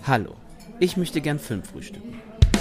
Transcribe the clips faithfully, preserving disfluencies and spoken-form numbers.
Hallo, ich möchte gern Film frühstücken.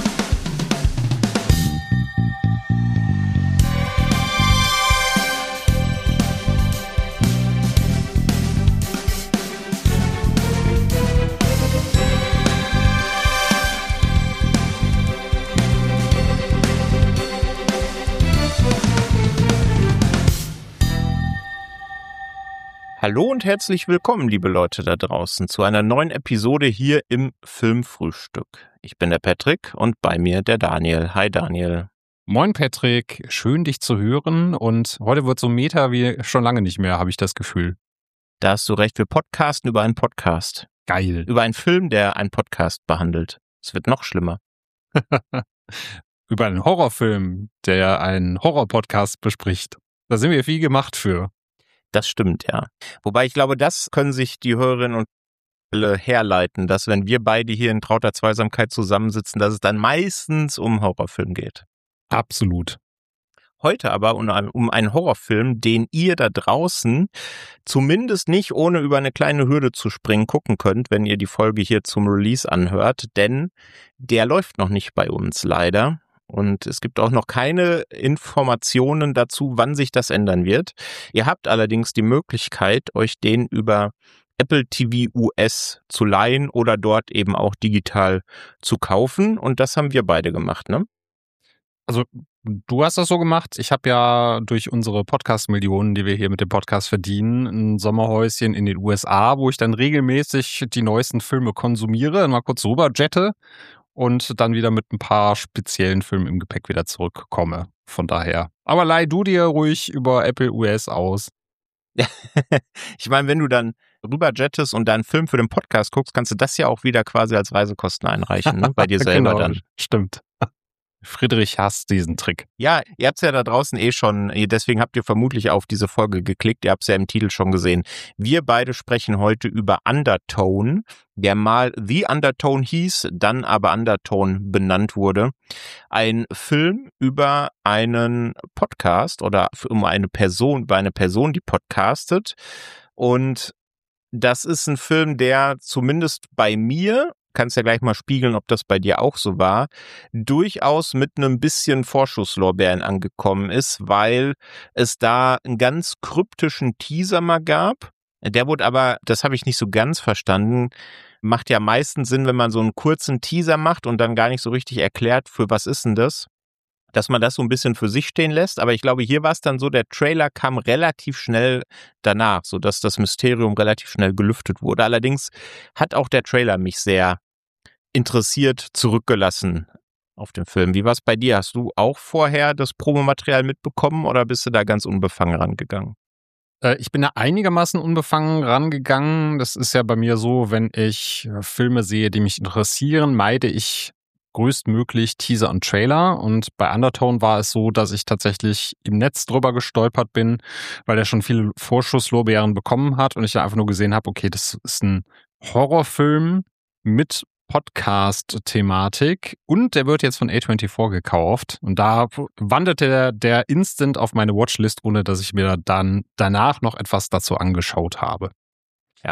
Hallo und herzlich willkommen, liebe Leute da draußen, zu einer neuen Episode hier im Filmfrühstück. Ich bin der Patrick und bei mir der Daniel. Hi Daniel. Moin Patrick, schön dich zu hören und heute wird so Meta wie schon lange nicht mehr, habe ich das Gefühl. Da hast du recht, wir podcasten über einen Podcast. Geil. Über einen Film, der einen Podcast behandelt. Es wird noch schlimmer. Über einen Horrorfilm, der einen Horror-Podcast bespricht. Da sind wir viel gemacht für. Das stimmt, ja. Wobei ich glaube, das können sich die Hörerinnen und alle herleiten, dass wenn wir beide hier in trauter Zweisamkeit zusammensitzen, dass es dann meistens um Horrorfilm geht. Absolut. Heute aber um, um einen Horrorfilm, den ihr da draußen zumindest nicht ohne über eine kleine Hürde zu springen gucken könnt, wenn ihr die Folge hier zum Release anhört, denn der läuft noch nicht bei uns leider. Und es gibt auch noch keine Informationen dazu, wann sich das ändern wird. Ihr habt allerdings die Möglichkeit, euch den über Apple T V U S zu leihen oder dort eben auch digital zu kaufen. Und das haben wir beide gemacht, ne? Also du hast das so gemacht. Ich habe ja durch unsere Podcast-Millionen, die wir hier mit dem Podcast verdienen, ein Sommerhäuschen in den U S A, wo ich dann regelmäßig die neuesten Filme konsumiere, mal kurz rüber jette und dann wieder mit ein paar speziellen Filmen im Gepäck wieder zurückkomme. Von daher. Aber leih du dir ruhig über Apple U S aus. Ich meine, wenn du dann rüber jettest und dann einen Film für den Podcast guckst, kannst du das ja auch wieder quasi als Reisekosten einreichen, ne? Bei dir selber Genau, dann. Stimmt. Friedrich hasst diesen Trick. Ja, ihr habt es ja da draußen eh schon, deswegen habt ihr vermutlich auf diese Folge geklickt, ihr habt es ja im Titel schon gesehen. Wir beide sprechen heute über Undertone, der mal The Undertone hieß, dann aber Undertone benannt wurde. Ein Film über einen Podcast oder um eine Person, über eine Person, die podcastet. Und das ist ein Film, der zumindest bei mir, kannst ja gleich mal spiegeln, ob das bei dir auch so war, durchaus mit einem bisschen Vorschusslorbeeren angekommen ist, weil es da einen ganz kryptischen Teaser mal gab. Der wurde aber, das habe ich nicht so ganz verstanden, macht ja meistens Sinn, wenn man so einen kurzen Teaser macht und dann gar nicht so richtig erklärt, für was ist denn das, dass man das so ein bisschen für sich stehen lässt. Aber ich glaube, hier war es dann so, der Trailer kam relativ schnell danach, sodass das Mysterium relativ schnell gelüftet wurde. Allerdings hat auch der Trailer mich sehr interessiert zurückgelassen auf den Film. Wie war es bei dir? Hast du auch vorher das Promomaterial mitbekommen oder bist du da ganz unbefangen rangegangen? Äh, ich bin da einigermaßen unbefangen rangegangen. Das ist ja bei mir so, wenn ich Filme sehe, die mich interessieren, meide ich größtmöglich Teaser und Trailer. Und bei Undertone war es so, dass ich tatsächlich im Netz drüber gestolpert bin, weil er schon viele Vorschusslorbeeren bekommen hat und ich dann einfach nur gesehen habe, okay, das ist ein Horrorfilm mit Podcast-Thematik und der wird jetzt von A vierundzwanzig gekauft und da wanderte der, der instant auf meine Watchlist, ohne dass ich mir dann danach noch etwas dazu angeschaut habe. Ja,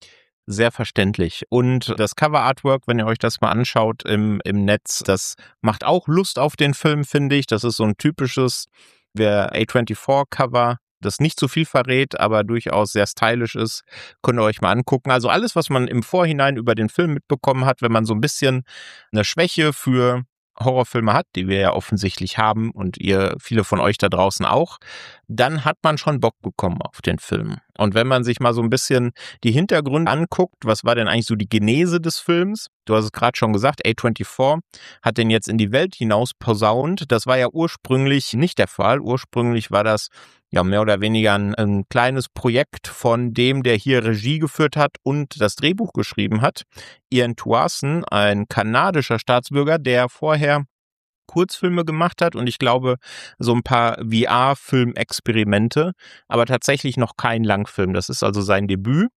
sehr verständlich. Und das Cover-Artwork, wenn ihr euch das mal anschaut im, im Netz, das macht auch Lust auf den Film, finde ich. Das ist so ein typisches A vierundzwanzig-Cover, das nicht zu viel verrät, aber durchaus sehr stylisch ist, könnt ihr euch mal angucken. Also alles, was man im Vorhinein über den Film mitbekommen hat, wenn man so ein bisschen eine Schwäche für Horrorfilme hat, die wir ja offensichtlich haben und ihr, viele von euch da draußen auch, dann hat man schon Bock bekommen auf den Film. Und wenn man sich mal so ein bisschen die Hintergründe anguckt, was war denn eigentlich so die Genese des Films? Du hast es gerade schon gesagt, A vierundzwanzig hat den jetzt in die Welt hinaus posaunt. Das war ja ursprünglich nicht der Fall. Ursprünglich war das ja mehr oder weniger ein, ein kleines Projekt von dem, der hier Regie geführt hat und das Drehbuch geschrieben hat. Ian Tuason, ein kanadischer Staatsbürger, der vorher Kurzfilme gemacht hat und ich glaube so ein paar V R-Filmexperimente, aber tatsächlich noch kein Langfilm. Das ist also sein Debüt.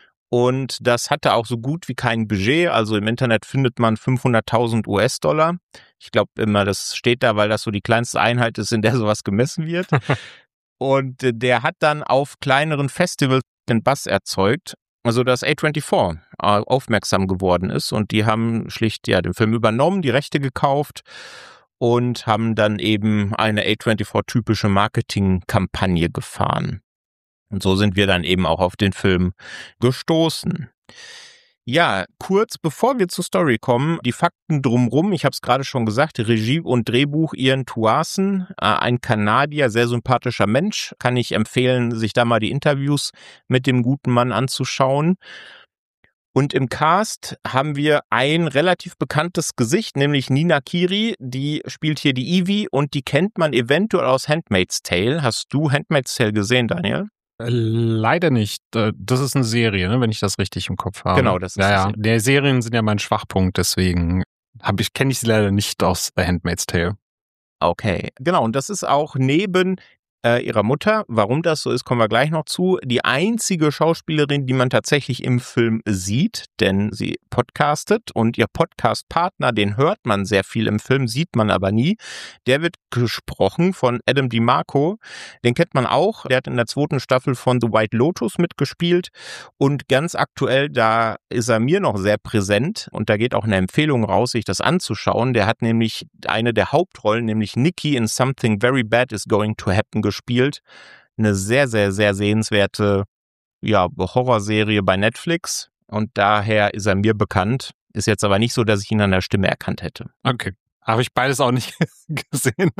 Und das hatte auch so gut wie kein Budget. Also im Internet findet man fünfhunderttausend U S-Dollar. Ich glaube immer, das steht da, weil das so die kleinste Einheit ist, in der sowas gemessen wird. Und der hat dann auf kleineren Festivals den Buzz erzeugt. Also, dass A vierundzwanzig äh, aufmerksam geworden ist und die haben schlicht ja den Film übernommen, die Rechte gekauft und haben dann eben eine A vierundzwanzig-typische Marketingkampagne gefahren. Und so sind wir dann eben auch auf den Film gestoßen. Ja, kurz bevor wir zur Story kommen, die Fakten drumrum. Ich habe es gerade schon gesagt, Regie und Drehbuch Ian Tuasen, ein Kanadier, sehr sympathischer Mensch. Kann ich empfehlen, sich da mal die Interviews mit dem guten Mann anzuschauen. Und im Cast haben wir ein relativ bekanntes Gesicht, nämlich Nina Kiri, die spielt hier die Evie und die kennt man eventuell aus Handmaid's Tale. Hast du Handmaid's Tale gesehen, Daniel? Leider nicht. Das ist eine Serie, ne, wenn ich das richtig im Kopf habe. Genau, das ist ja, ja. Die Serien sind ja mein Schwachpunkt, deswegen habe ich kenne ich sie leider nicht aus The Handmaid's Tale. Okay, genau. Und das ist auch neben äh, ihrer Mutter, warum das so ist, kommen wir gleich noch zu, die einzige Schauspielerin, die man tatsächlich im Film sieht, denn sie podcastet und ihr Podcast-Partner, den hört man sehr viel im Film, sieht man aber nie. Der wird gesprochen von Adam DiMarco, den kennt man auch, der hat in der zweiten Staffel von The White Lotus mitgespielt und ganz aktuell, da ist er mir noch sehr präsent und da geht auch eine Empfehlung raus, sich das anzuschauen. Der hat nämlich eine der Hauptrollen, nämlich Nikki in Something Very Bad is Going to Happen gespielt. Eine sehr, sehr, sehr sehenswerte ja, Horrorserie bei Netflix und daher ist er mir bekannt. Ist jetzt aber nicht so, dass ich ihn an der Stimme erkannt hätte. Okay. Habe ich beides auch nicht gesehen,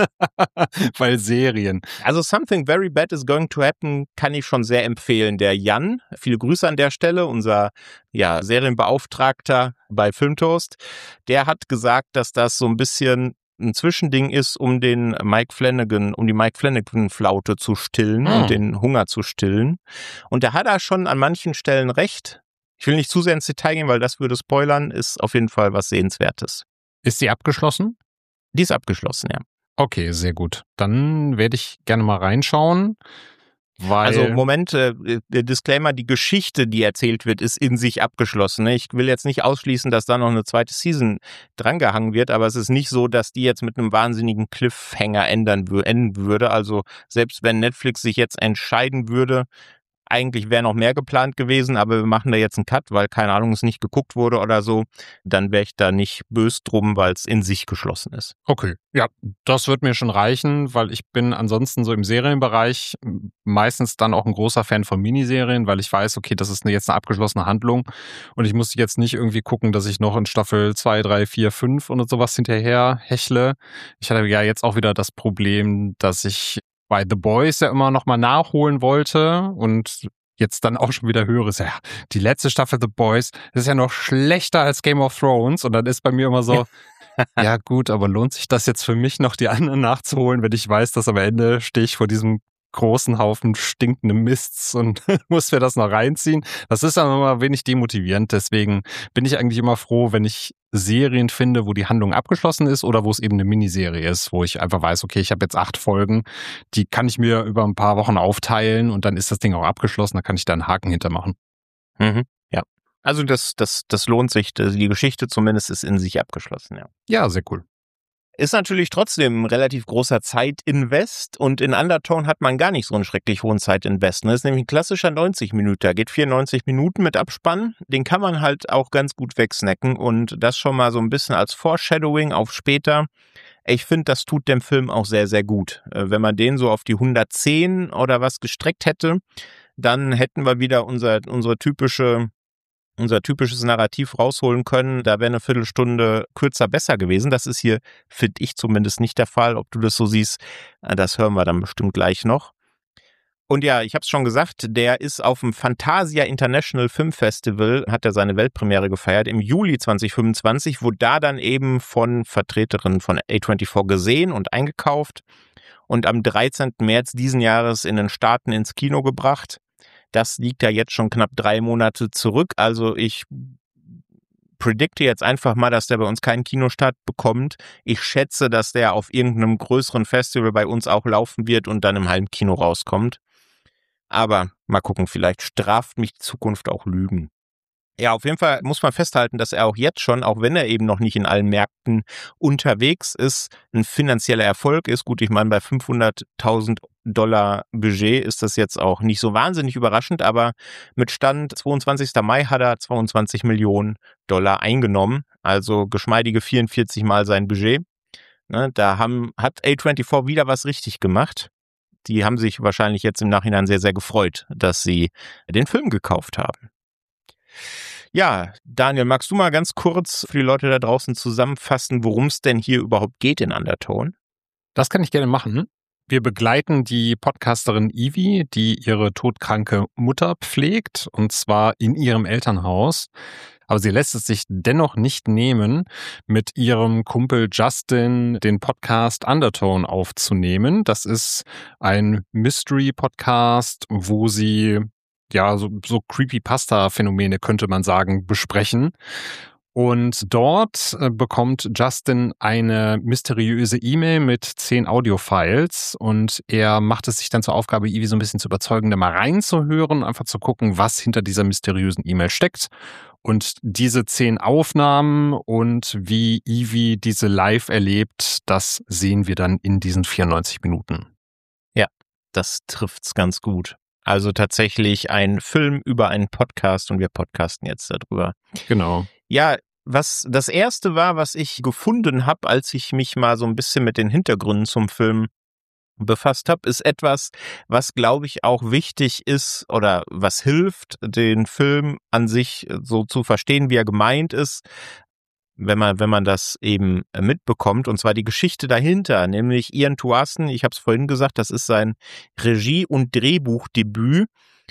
weil Serien. Also Something Very Bad is Going to Happen kann ich schon sehr empfehlen. Der Jan, viele Grüße an der Stelle, unser ja, Serienbeauftragter bei Filmtoast, der hat gesagt, dass das so ein bisschen ein Zwischending ist, um den Mike Flanagan, um die Mike Flanagan-Flaute zu stillen hm. und den Hunger zu stillen. Und da hat er schon an manchen Stellen recht. Ich will nicht zu sehr ins Detail gehen, weil das würde spoilern, ist auf jeden Fall was Sehenswertes. Ist sie abgeschlossen? Die ist abgeschlossen, ja. Okay, sehr gut. Dann werde ich gerne mal reinschauen. Weil also Moment, äh, Disclaimer, die Geschichte, die erzählt wird, ist in sich abgeschlossen. Ne? Ich will jetzt nicht ausschließen, dass da noch eine zweite Season drangehangen wird, aber es ist nicht so, dass die jetzt mit einem wahnsinnigen Cliffhanger ändern, enden würde. Also selbst wenn Netflix sich jetzt entscheiden würde, eigentlich wäre noch mehr geplant gewesen, aber wir machen da jetzt einen Cut, weil, keine Ahnung, es nicht geguckt wurde oder so, dann wäre ich da nicht böse drum, weil es in sich geschlossen ist. Okay, ja, das wird mir schon reichen, weil ich bin ansonsten so im Serienbereich meistens dann auch ein großer Fan von Miniserien, weil ich weiß, okay, das ist eine, jetzt eine abgeschlossene Handlung und ich muss jetzt nicht irgendwie gucken, dass ich noch in Staffel zwei, drei, vier, fünf und sowas hinterher hechle. Ich hatte ja jetzt auch wieder das Problem, dass ich bei The Boys ja immer noch mal nachholen wollte und jetzt dann auch schon wieder höre, ist ja die letzte Staffel The Boys, das ist ja noch schlechter als Game of Thrones und dann ist bei mir immer so, ja gut, aber lohnt sich das jetzt für mich noch die anderen nachzuholen, wenn ich weiß, dass am Ende stehe ich vor diesem großen Haufen stinkenden Mists und muss mir das noch reinziehen. Das ist dann immer wenig demotivierend, deswegen bin ich eigentlich immer froh, wenn ich Serien finde, wo die Handlung abgeschlossen ist oder wo es eben eine Miniserie ist, wo ich einfach weiß, okay, ich habe jetzt acht Folgen, die kann ich mir über ein paar Wochen aufteilen und dann ist das Ding auch abgeschlossen, da kann ich da einen Haken hintermachen. Mhm, ja. Also das, das, das lohnt sich, die Geschichte zumindest ist in sich abgeschlossen, ja. Ja, sehr cool. Ist natürlich trotzdem ein relativ großer Zeitinvest und in Undertone hat man gar nicht so einen schrecklich hohen Zeitinvest. Das ist nämlich ein klassischer neunzig Minuten, geht vierundneunzig Minuten mit Abspann. Den kann man halt auch ganz gut wegsnacken und das schon mal so ein bisschen als Foreshadowing auf später. Ich finde, das tut dem Film auch sehr, sehr gut. Wenn man den so auf die hundertzehn oder was gestreckt hätte, dann hätten wir wieder unser, unsere typische... unser typisches Narrativ rausholen können, da wäre eine Viertelstunde kürzer besser gewesen. Das ist hier, finde ich zumindest nicht der Fall. Ob du das so siehst, das hören wir dann bestimmt gleich noch. Und ja, ich habe es schon gesagt, der ist auf dem Fantasia International Film Festival, hat er seine Weltpremiere gefeiert im Juli zwanzig fünfundzwanzig, wurde da dann eben von Vertreterinnen von A vierundzwanzig gesehen und eingekauft und am dreizehnten März diesen Jahres in den Staaten ins Kino gebracht. Das liegt ja jetzt schon knapp drei Monate zurück. Also ich predikte jetzt einfach mal, dass der bei uns keinen Kinostart bekommt. Ich schätze, dass der auf irgendeinem größeren Festival bei uns auch laufen wird und dann im Heimkino rauskommt. Aber mal gucken, vielleicht straft mich die Zukunft auch Lügen. Ja, auf jeden Fall muss man festhalten, dass er auch jetzt schon, auch wenn er eben noch nicht in allen Märkten unterwegs ist, ein finanzieller Erfolg ist. Gut, ich meine, bei fünfhunderttausend Dollar Budget ist das jetzt auch nicht so wahnsinnig überraschend, aber mit Stand zweiundzwanzigster Mai hat er zweiundzwanzig Millionen Dollar eingenommen, also geschmeidige vierundvierzig Mal sein Budget. Ne, da haben, hat A vierundzwanzig wieder was richtig gemacht. Die haben sich wahrscheinlich jetzt im Nachhinein sehr, sehr gefreut, dass sie den Film gekauft haben. Ja, Daniel, magst du mal ganz kurz für die Leute da draußen zusammenfassen, worum es denn hier überhaupt geht in Undertone? Das kann ich gerne machen. Wir begleiten die Podcasterin Ivy, die ihre todkranke Mutter pflegt, und zwar in ihrem Elternhaus. Aber sie lässt es sich dennoch nicht nehmen, mit ihrem Kumpel Justin den Podcast Undertone aufzunehmen. Das ist ein Mystery-Podcast, wo sie ja so, so Creepypasta-Phänomene, könnte man sagen, besprechen. Und dort äh, bekommt Justin eine mysteriöse E-Mail mit zehn Audiofiles und er macht es sich dann zur Aufgabe, Ivy so ein bisschen zu überzeugen, da mal reinzuhören, einfach zu gucken, was hinter dieser mysteriösen E-Mail steckt. Und diese zehn Aufnahmen und wie Ivy diese live erlebt, das sehen wir dann in diesen vierundneunzig Minuten. Ja, das trifft's ganz gut. Also tatsächlich ein Film über einen Podcast und wir podcasten jetzt darüber. Genau. Ja, was das erste war, was ich gefunden habe, als ich mich mal so ein bisschen mit den Hintergründen zum Film befasst habe, ist etwas, was, glaube ich, auch wichtig ist oder was hilft, den Film an sich so zu verstehen, wie er gemeint ist, wenn man wenn man das eben mitbekommt, und zwar die Geschichte dahinter, nämlich Ian Tuason, ich habe es vorhin gesagt, das ist sein Regie- und Drehbuchdebüt.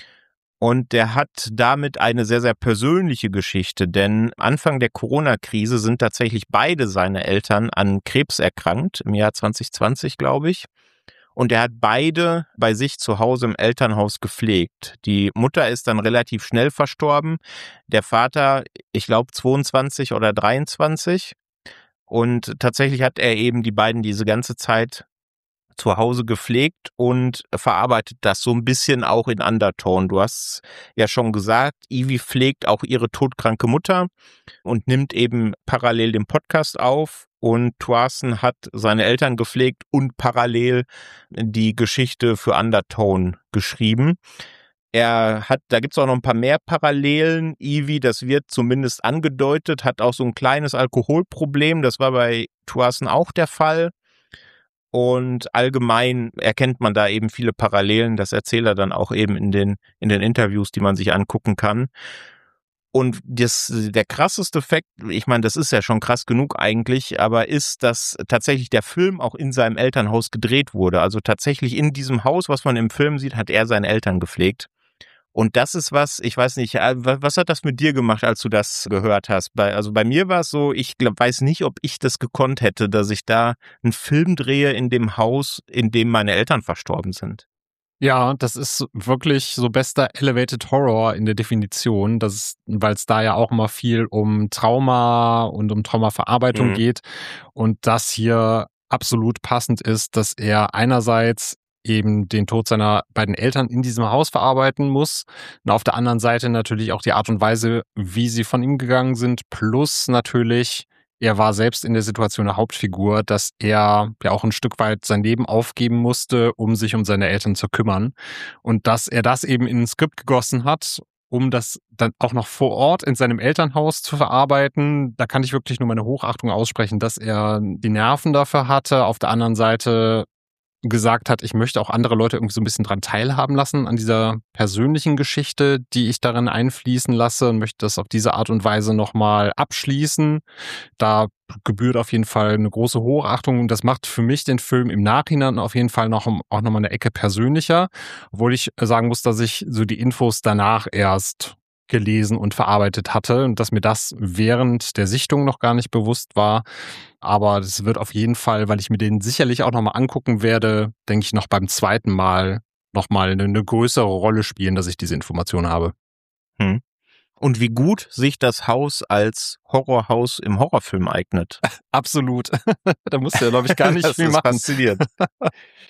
Und der hat damit eine sehr, sehr persönliche Geschichte, denn Anfang der Corona-Krise sind tatsächlich beide seine Eltern an Krebs erkrankt, im Jahr zwanzig zwanzig, glaube ich. Und er hat beide bei sich zu Hause im Elternhaus gepflegt. Die Mutter ist dann relativ schnell verstorben, der Vater, ich glaube, zweiundzwanzig oder dreiundzwanzig. Und tatsächlich hat er eben die beiden diese ganze Zeit zu Hause gepflegt und verarbeitet das so ein bisschen auch in Undertone. Du hast ja schon gesagt, Ivy pflegt auch ihre todkranke Mutter und nimmt eben parallel den Podcast auf, und Tuason hat seine Eltern gepflegt und parallel die Geschichte für Undertone geschrieben. Er hat, da gibt's auch noch ein paar mehr Parallelen. Ivy, das wird zumindest angedeutet, hat auch so ein kleines Alkoholproblem. Das war bei Tuason auch der Fall. Und allgemein erkennt man da eben viele Parallelen. Das erzählt er dann auch eben in den, in den Interviews, die man sich angucken kann. Und das, der krasseste Fakt, ich meine, das ist ja schon krass genug eigentlich, aber ist, dass tatsächlich der Film auch in seinem Elternhaus gedreht wurde. Also tatsächlich in diesem Haus, was man im Film sieht, hat er seine Eltern gepflegt. Und das ist was, ich weiß nicht, was hat das mit dir gemacht, als du das gehört hast? Bei, also bei mir war es so, ich glaub, weiß nicht, ob ich das gekonnt hätte, dass ich da einen Film drehe in dem Haus, in dem meine Eltern verstorben sind. Ja, das ist wirklich so bester Elevated Horror in der Definition, weil es da ja auch immer viel um Trauma und um Traumaverarbeitung mhm. geht und das hier absolut passend ist, dass er einerseits eben den Tod seiner beiden Eltern in diesem Haus verarbeiten muss und auf der anderen Seite natürlich auch die Art und Weise, wie sie von ihm gegangen sind, plus natürlich er war selbst in der Situation eine Hauptfigur, dass er ja auch ein Stück weit sein Leben aufgeben musste, um sich um seine Eltern zu kümmern. Und dass er das eben in ein Skript gegossen hat, um das dann auch noch vor Ort in seinem Elternhaus zu verarbeiten. Da kann ich wirklich nur meine Hochachtung aussprechen, dass er die Nerven dafür hatte. Auf der anderen Seite gesagt hat, ich möchte auch andere Leute irgendwie so ein bisschen dran teilhaben lassen an dieser persönlichen Geschichte, die ich darin einfließen lasse, und möchte das auf diese Art und Weise nochmal abschließen. Da gebührt auf jeden Fall eine große Hochachtung, und das macht für mich den Film im Nachhinein auf jeden Fall noch auch nochmal eine Ecke persönlicher, obwohl ich sagen muss, dass ich so die Infos danach erst gelesen und verarbeitet hatte und dass mir das während der Sichtung noch gar nicht bewusst war. Aber das wird auf jeden Fall, weil ich mir den sicherlich auch nochmal angucken werde, denke ich, noch beim zweiten Mal nochmal eine, eine größere Rolle spielen, dass ich diese Information habe. Hm. Und wie gut sich das Haus als Horrorhaus im Horrorfilm eignet. Absolut. Da musst du ja, glaube ich, gar nicht das viel ist machen. Faszinierend.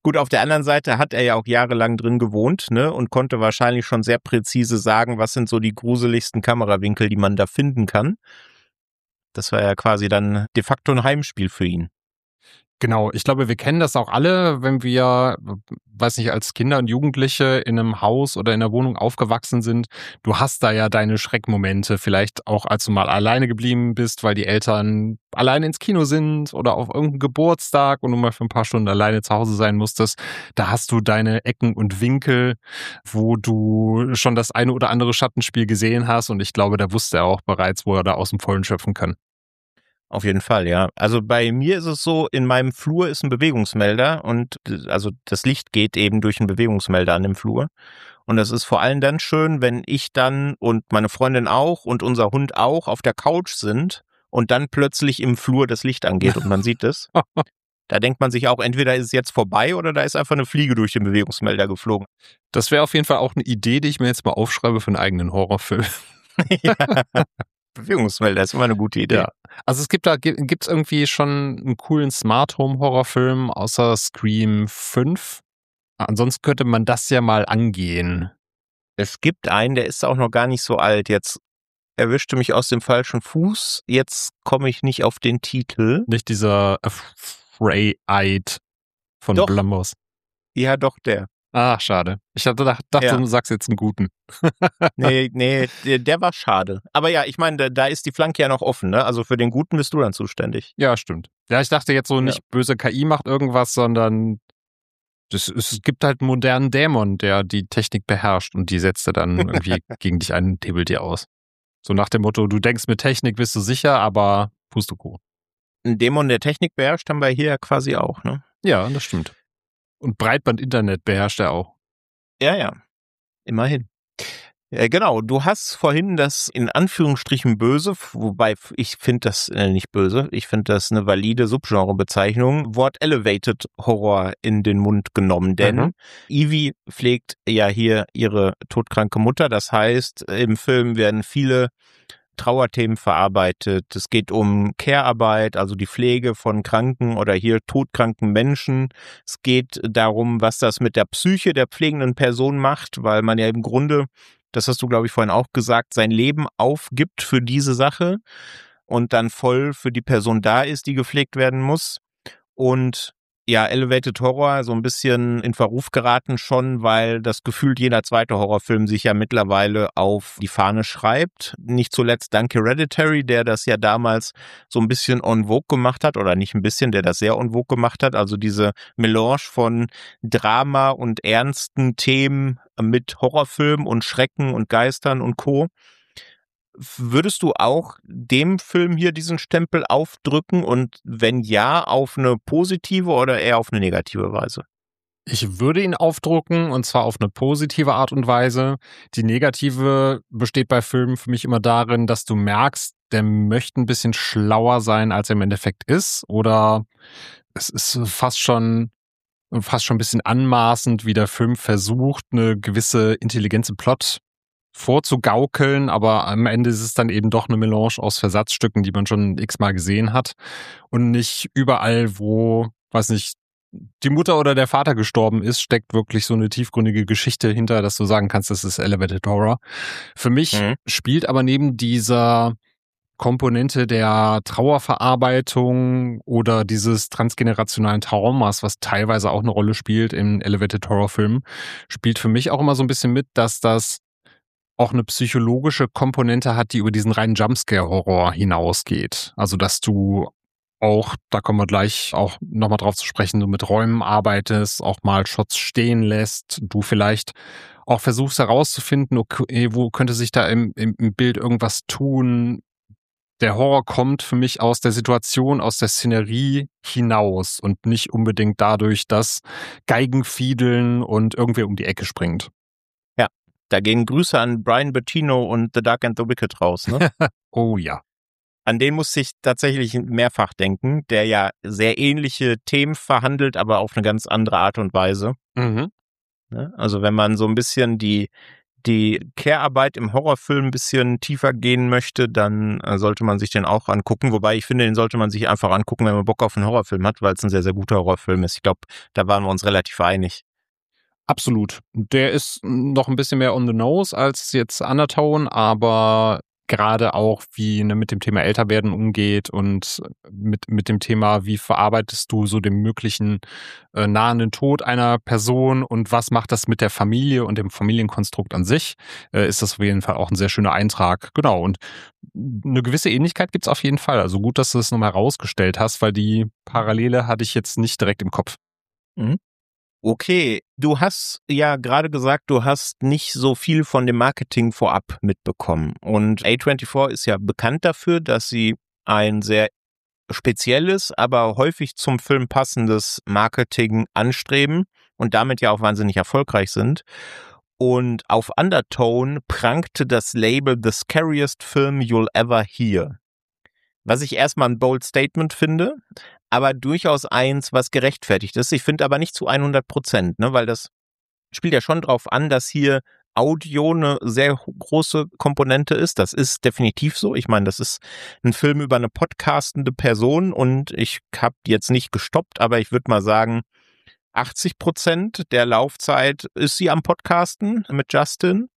Gut, auf der anderen Seite hat er ja auch jahrelang drin gewohnt, ne, und konnte wahrscheinlich schon sehr präzise sagen, was sind so die gruseligsten Kamerawinkel, die man da finden kann. Das war ja quasi dann de facto ein Heimspiel für ihn. Genau, ich glaube, wir kennen das auch alle, wenn wir, weiß nicht, als Kinder und Jugendliche in einem Haus oder in einer Wohnung aufgewachsen sind. Du hast da ja deine Schreckmomente, vielleicht auch als du mal alleine geblieben bist, weil die Eltern alleine ins Kino sind oder auf irgendeinem Geburtstag und du mal für ein paar Stunden alleine zu Hause sein musstest. Da hast du deine Ecken und Winkel, wo du schon das eine oder andere Schattenspiel gesehen hast, und ich glaube, da wusste er auch bereits, wo er da aus dem Vollen schöpfen kann. Auf jeden Fall, ja. Also bei mir ist es so, in meinem Flur ist ein Bewegungsmelder und also das Licht geht eben durch einen Bewegungsmelder an dem Flur. Und das ist vor allem dann schön, wenn ich dann und meine Freundin auch und unser Hund auch auf der Couch sind und dann plötzlich im Flur das Licht angeht und man sieht es. Da denkt man sich auch, entweder ist es jetzt vorbei oder da ist einfach eine Fliege durch den Bewegungsmelder geflogen. Das wäre auf jeden Fall auch eine Idee, die ich mir jetzt mal aufschreibe für einen eigenen Horrorfilm. Ja. Bewegungsmelder ist immer eine gute Idee. Ja. Also es gibt da gibt's irgendwie schon einen coolen Smart Home Horrorfilm außer Scream fünf. Ansonsten könnte man das ja mal angehen. Es gibt einen, der ist auch noch gar nicht so alt. Jetzt erwischte mich aus dem falschen Fuß. Jetzt komme ich nicht auf den Titel. Nicht dieser Afraid von Doch. Blumhouse. Ja, doch, der. Ah, schade. Ich dachte, dachte Ja. du sagst jetzt einen guten. Nee, nee, der, der war schade. Aber ja, ich meine, da, da ist die Flanke ja noch offen, ne? Also für den Guten bist du dann zuständig. Ja, stimmt. Ja, ich dachte jetzt so nicht Ja. böse K I macht irgendwas, sondern das, es gibt halt einen modernen Dämon, der die Technik beherrscht und die setzt er dann irgendwie gegen dich ein und hebelt dir aus. So nach dem Motto, du denkst mit Technik bist du sicher, aber Pustekuchen. Ein Dämon, der Technik beherrscht, haben wir hier ja quasi auch, ne? Ja, das stimmt. Und Breitband-Internet beherrscht er auch. Ja, ja. Immerhin. Ja, genau, du hast vorhin das in Anführungsstrichen böse, wobei ich finde das äh, nicht böse, ich finde das eine valide Subgenrebezeichnung, Wort Elevated Horror in den Mund genommen, denn Mhm. Evie pflegt ja hier ihre todkranke Mutter, das heißt, im Film werden viele Trauerthemen verarbeitet. Es geht um Care-Arbeit, also die Pflege von kranken oder hier todkranken Menschen. Es geht darum, was das mit der Psyche der pflegenden Person macht, weil man ja im Grunde, das hast du, glaube ich, vorhin auch gesagt, sein Leben aufgibt für diese Sache und dann voll für die Person da ist, die gepflegt werden muss. Und ja, Elevated Horror so ein bisschen in Verruf geraten schon, weil das gefühlt jeder zweite Horrorfilm sich ja mittlerweile auf die Fahne schreibt. Nicht zuletzt dank Hereditary, der das ja damals so ein bisschen en vogue gemacht hat, oder nicht ein bisschen, der das sehr en vogue gemacht hat. Also diese Melange von Drama und ernsten Themen mit Horrorfilm und Schrecken und Geistern und Co. Würdest du auch dem Film hier diesen Stempel aufdrücken und wenn ja, auf eine positive oder eher auf eine negative Weise? Ich würde ihn aufdrucken, und zwar auf eine positive Art und Weise. Die negative besteht bei Filmen für mich immer darin, dass du merkst, der möchte ein bisschen schlauer sein, als er im Endeffekt ist. Oder es ist fast schon fast schon ein bisschen anmaßend, wie der Film versucht, eine gewisse intelligente Plot vorzugaukeln, aber am Ende ist es dann eben doch eine Melange aus Versatzstücken, die man schon x-mal gesehen hat und nicht überall, wo, weiß nicht, die Mutter oder der Vater gestorben ist, steckt wirklich so eine tiefgründige Geschichte hinter, dass du sagen kannst, das ist Elevated Horror. Für mich Mhm. spielt aber neben dieser Komponente der Trauerverarbeitung oder dieses transgenerationalen Traumas, was teilweise auch eine Rolle spielt in Elevated Horror Filmen, spielt für mich auch immer so ein bisschen mit, dass das auch eine psychologische Komponente hat, die über diesen reinen Jumpscare-Horror hinausgeht. Also, dass du auch, da kommen wir gleich auch nochmal drauf zu sprechen, du mit Räumen arbeitest, auch mal Shots stehen lässt, du vielleicht auch versuchst herauszufinden, okay, wo könnte sich da im, im, im Bild irgendwas tun. Der Horror kommt für mich aus der Situation, aus der Szenerie hinaus und nicht unbedingt dadurch, dass Geigenfiedeln und irgendwer um die Ecke springt. Da gehen Grüße an Brian Bettino und The Dark and the Wicked raus, ne? Oh ja. An den musste ich tatsächlich mehrfach denken, der ja sehr ähnliche Themen verhandelt, aber auf eine ganz andere Art und Weise. Mhm. Ne? Also wenn man so ein bisschen die die Care-Arbeit im Horrorfilm ein bisschen tiefer gehen möchte, dann äh, sollte man sich den auch angucken. Wobei ich finde, den sollte man sich einfach angucken, wenn man Bock auf einen Horrorfilm hat, weil es ein sehr, sehr guter Horrorfilm ist. Ich glaube, da waren wir uns relativ einig. Absolut. Der ist noch ein bisschen mehr on the nose als jetzt Undertone, aber gerade auch, wie ne, mit dem Thema Älterwerden umgeht und mit, mit dem Thema, wie verarbeitest du so den möglichen äh, nahenden Tod einer Person und was macht das mit der Familie und dem Familienkonstrukt an sich, äh, ist das auf jeden Fall auch ein sehr schöner Eintrag. Genau, und eine gewisse Ähnlichkeit gibt's auf jeden Fall. Also gut, dass du es nochmal herausgestellt hast, weil die Parallele hatte ich jetzt nicht direkt im Kopf. Mhm. Okay, du hast ja gerade gesagt, du hast nicht so viel von dem Marketing vorab mitbekommen. Und A vierundzwanzig ist ja bekannt dafür, dass sie ein sehr spezielles, aber häufig zum Film passendes Marketing anstreben und damit ja auch wahnsinnig erfolgreich sind. Und auf Undertone prangte das Label The Scariest Film You'll Ever Hear. Was ich erstmal ein bold Statement finde, aber durchaus eins, was gerechtfertigt ist. Ich finde aber nicht zu hundert Prozent, ne, weil das spielt ja schon drauf an, dass hier Audio eine sehr große Komponente ist. Das ist definitiv so. Ich meine, das ist ein Film über eine podcastende Person und ich habe jetzt nicht gestoppt, aber ich würde mal sagen, achtzig Prozent der Laufzeit ist sie am Podcasten mit Justin.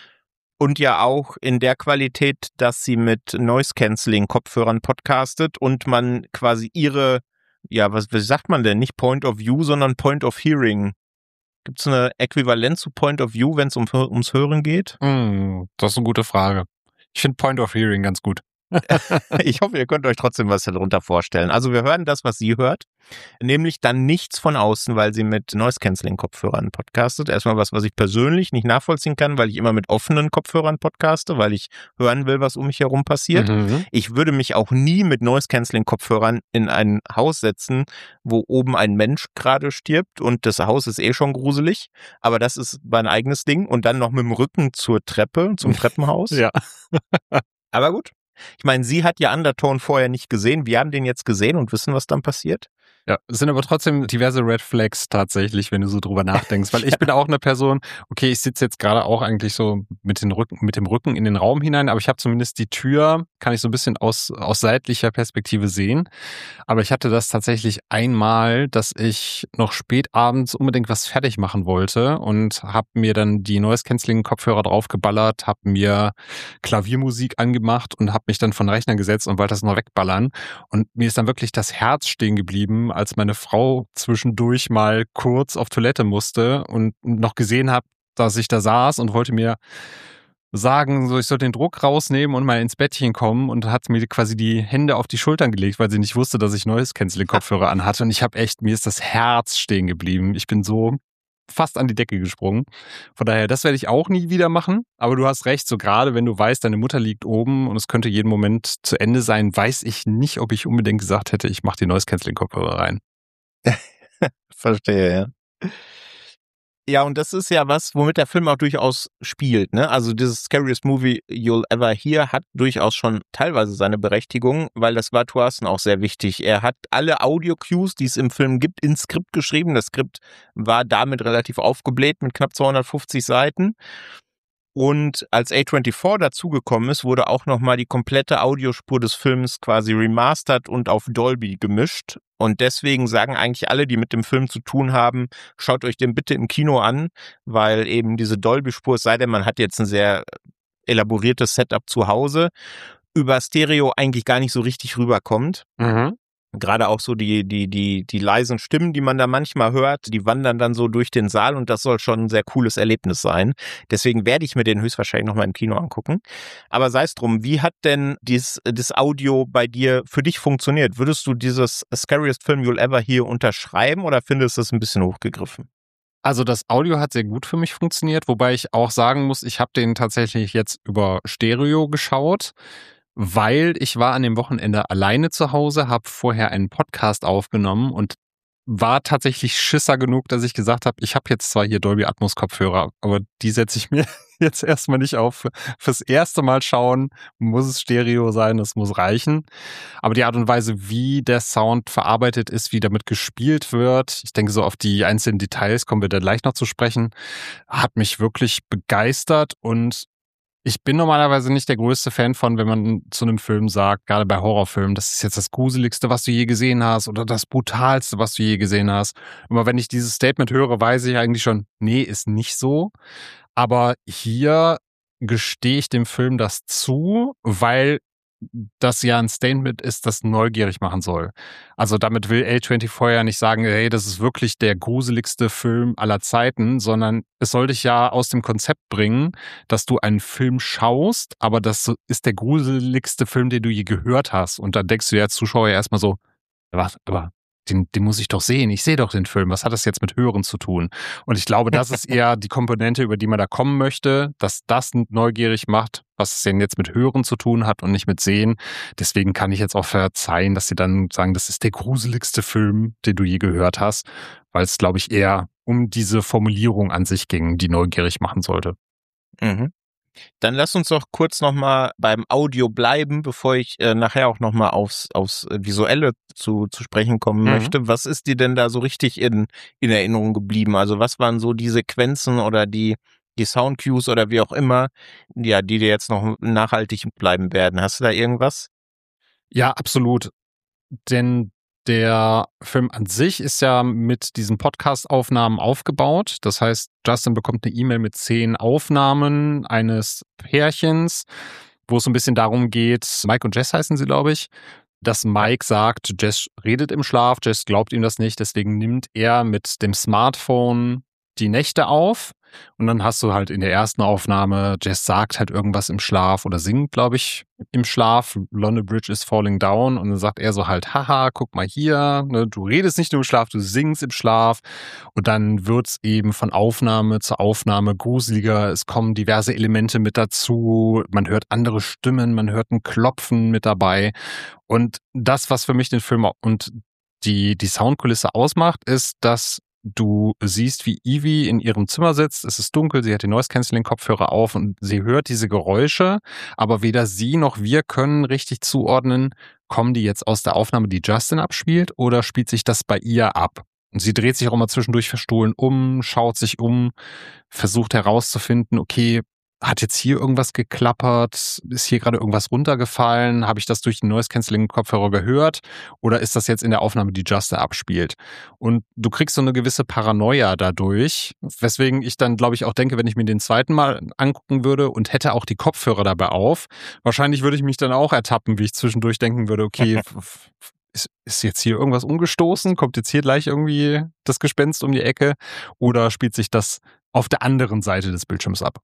Und ja auch in der Qualität, dass sie mit Noise-Canceling-Kopfhörern podcastet und man quasi ihre, ja, was, was sagt man denn? Nicht Point of View, sondern Point of Hearing. Gibt es eine Äquivalenz zu Point of View, wenn es um, ums Hören geht? Mm, das ist eine gute Frage. Ich finde Point of Hearing ganz gut. Ich hoffe, ihr könnt euch trotzdem was darunter vorstellen. Also wir hören das, was sie hört, nämlich dann nichts von außen, weil sie mit Noise-Canceling-Kopfhörern podcastet. Erstmal was, was ich persönlich nicht nachvollziehen kann, weil ich immer mit offenen Kopfhörern podcaste, weil ich hören will, was um mich herum passiert. Mhm. Ich würde mich auch nie mit Noise-Canceling-Kopfhörern in ein Haus setzen, wo oben ein Mensch gerade stirbt und das Haus ist eh schon gruselig, aber das ist mein eigenes Ding und dann noch mit dem Rücken zur Treppe, zum Treppenhaus. Ja. Aber gut. Ich meine, sie hat ja Undertone vorher nicht gesehen. Wir haben den jetzt gesehen und wissen, was dann passiert. Ja, es sind aber trotzdem diverse Red Flags tatsächlich, wenn du so drüber nachdenkst, weil ich bin auch eine Person, okay, ich sitze jetzt gerade auch eigentlich so mit, den Rücken, mit dem Rücken in den Raum hinein, aber ich habe zumindest die Tür, kann ich so ein bisschen aus, aus seitlicher Perspektive sehen, aber ich hatte das tatsächlich einmal, dass ich noch spät abends unbedingt was fertig machen wollte und habe mir dann die Noise-Canceling-Kopfhörer draufgeballert, habe mir Klaviermusik angemacht und habe mich dann von Rechner gesetzt und wollte das noch wegballern und mir ist dann wirklich das Herz stehen geblieben, als meine Frau zwischendurch mal kurz auf Toilette musste und noch gesehen habe, dass ich da saß und wollte mir sagen, so ich soll den Druck rausnehmen und mal ins Bettchen kommen und hat mir quasi die Hände auf die Schultern gelegt, weil sie nicht wusste, dass ich Noise-Canceling-Kopfhörer anhatte und ich habe echt, mir ist das Herz stehen geblieben. Ich bin so fast an die Decke gesprungen. Von daher, das werde ich auch nie wieder machen. Aber du hast recht, so gerade wenn du weißt, deine Mutter liegt oben und es könnte jeden Moment zu Ende sein, weiß ich nicht, ob ich unbedingt gesagt hätte, ich mache die Noise-Canceling-Kopfhörer rein. Verstehe, ja. Ja, und das ist ja was, womit der Film auch durchaus spielt, ne? Also dieses Scariest Movie You'll Ever Hear hat durchaus schon teilweise seine Berechtigung, weil das war Thorsten auch sehr wichtig. Er hat alle Audio-Cues, die es im Film gibt, ins Skript geschrieben. Das Skript war damit relativ aufgebläht mit knapp zweihundertfünfzig Seiten. Und als A vierundzwanzig dazugekommen ist, wurde auch nochmal die komplette Audiospur des Films quasi remastert und auf Dolby gemischt. Und deswegen sagen eigentlich alle, die mit dem Film zu tun haben, schaut euch den bitte im Kino an, weil eben diese Dolby-Spur, es sei denn, man hat jetzt ein sehr elaboriertes Setup zu Hause, über Stereo eigentlich gar nicht so richtig rüberkommt. Mhm. Gerade auch so die, die, die, die leisen Stimmen, die man da manchmal hört, die wandern dann so durch den Saal und das soll schon ein sehr cooles Erlebnis sein. Deswegen werde ich mir den höchstwahrscheinlich nochmal im Kino angucken. Aber sei es drum, wie hat denn dies, das Audio bei dir für dich funktioniert? Würdest du dieses Scariest Film You'll Ever Hear unterschreiben oder findest du es ein bisschen hochgegriffen? Also das Audio hat sehr gut für mich funktioniert, wobei ich auch sagen muss, ich habe den tatsächlich jetzt über Stereo geschaut, weil ich war an dem Wochenende alleine zu Hause, habe vorher einen Podcast aufgenommen und war tatsächlich Schisser genug, dass ich gesagt habe, ich habe jetzt zwar hier Dolby Atmos Kopfhörer, aber die setze ich mir jetzt erstmal nicht auf. Fürs erste Mal schauen muss es Stereo sein, das muss reichen. Aber die Art und Weise, wie der Sound verarbeitet ist, wie damit gespielt wird, ich denke so auf die einzelnen Details kommen wir da gleich noch zu sprechen, hat mich wirklich begeistert. Und ich bin normalerweise nicht der größte Fan von, wenn man zu einem Film sagt, gerade bei Horrorfilmen, das ist jetzt das Gruseligste, was du je gesehen hast oder das Brutalste, was du je gesehen hast. Immer wenn ich dieses Statement höre, weiß ich eigentlich schon, nee, ist nicht so. Aber hier gestehe ich dem Film das zu, weil das ja ein Statement ist, das neugierig machen soll. Also damit will A vierundzwanzig ja nicht sagen, hey, das ist wirklich der gruseligste Film aller Zeiten, sondern es soll dich ja aus dem Konzept bringen, dass du einen Film schaust, aber das ist der gruseligste Film, den du je gehört hast. Und da denkst du ja als Zuschauer erstmal so, was, aber den, den muss ich doch sehen. Ich sehe doch den Film. Was hat das jetzt mit Hören zu tun? Und ich glaube, das ist eher die Komponente, über die man da kommen möchte, dass das neugierig macht, was es denn jetzt mit Hören zu tun hat und nicht mit Sehen. Deswegen kann ich jetzt auch verzeihen, dass sie dann sagen, das ist der gruseligste Film, den du je gehört hast, weil es, glaube ich, eher um diese Formulierung an sich ging, die neugierig machen sollte. Mhm. Dann lass uns doch kurz nochmal beim Audio bleiben, bevor ich äh, nachher auch nochmal aufs, aufs Visuelle zu, zu sprechen kommen mhm. möchte. Was ist dir denn da so richtig in, in Erinnerung geblieben? Also was waren so die Sequenzen oder die, die Soundcues oder wie auch immer, ja, die dir jetzt noch nachhaltig bleiben werden? Hast du da irgendwas? Ja, absolut. Denn der Film an sich ist ja mit diesen Podcast-Aufnahmen aufgebaut. Das heißt, Justin bekommt eine E-Mail mit zehn Aufnahmen eines Pärchens, wo es so ein bisschen darum geht, Mike und Jess heißen sie, glaube ich, dass Mike sagt, Jess redet im Schlaf, Jess glaubt ihm das nicht, deswegen nimmt er mit dem Smartphone die Nächte auf. Und dann hast du halt in der ersten Aufnahme, Jess sagt halt irgendwas im Schlaf oder singt, glaube ich, im Schlaf, London Bridge is falling down. Und dann sagt er so halt, haha, guck mal hier, ne, du redest nicht nur im Schlaf, du singst im Schlaf. Und dann wird's eben von Aufnahme zu Aufnahme gruseliger. Es kommen diverse Elemente mit dazu. Man hört andere Stimmen, man hört ein Klopfen mit dabei. Und das, was für mich den Film und die, die Soundkulisse ausmacht, ist, dass du siehst, wie Evie in ihrem Zimmer sitzt. Es ist dunkel, sie hat die Noise-Canceling-Kopfhörer auf und sie hört diese Geräusche, aber weder sie noch wir können richtig zuordnen, kommen die jetzt aus der Aufnahme, die Justin abspielt, oder spielt sich das bei ihr ab? Und sie dreht sich auch immer zwischendurch verstohlen um, schaut sich um, versucht herauszufinden, okay, hat jetzt hier irgendwas geklappert? Ist hier gerade irgendwas runtergefallen? Habe ich das durch den Noise-Canceling-Kopfhörer gehört? Oder ist das jetzt in der Aufnahme, die Justin abspielt? Und du kriegst so eine gewisse Paranoia dadurch, weswegen ich dann, glaube ich, auch denke, wenn ich mir den zweiten Mal angucken würde und hätte auch die Kopfhörer dabei auf, wahrscheinlich würde ich mich dann auch ertappen, wie ich zwischendurch denken würde, okay, ist, ist jetzt hier irgendwas umgestoßen? Kommt jetzt hier gleich irgendwie das Gespenst um die Ecke? Oder spielt sich das auf der anderen Seite des Bildschirms ab?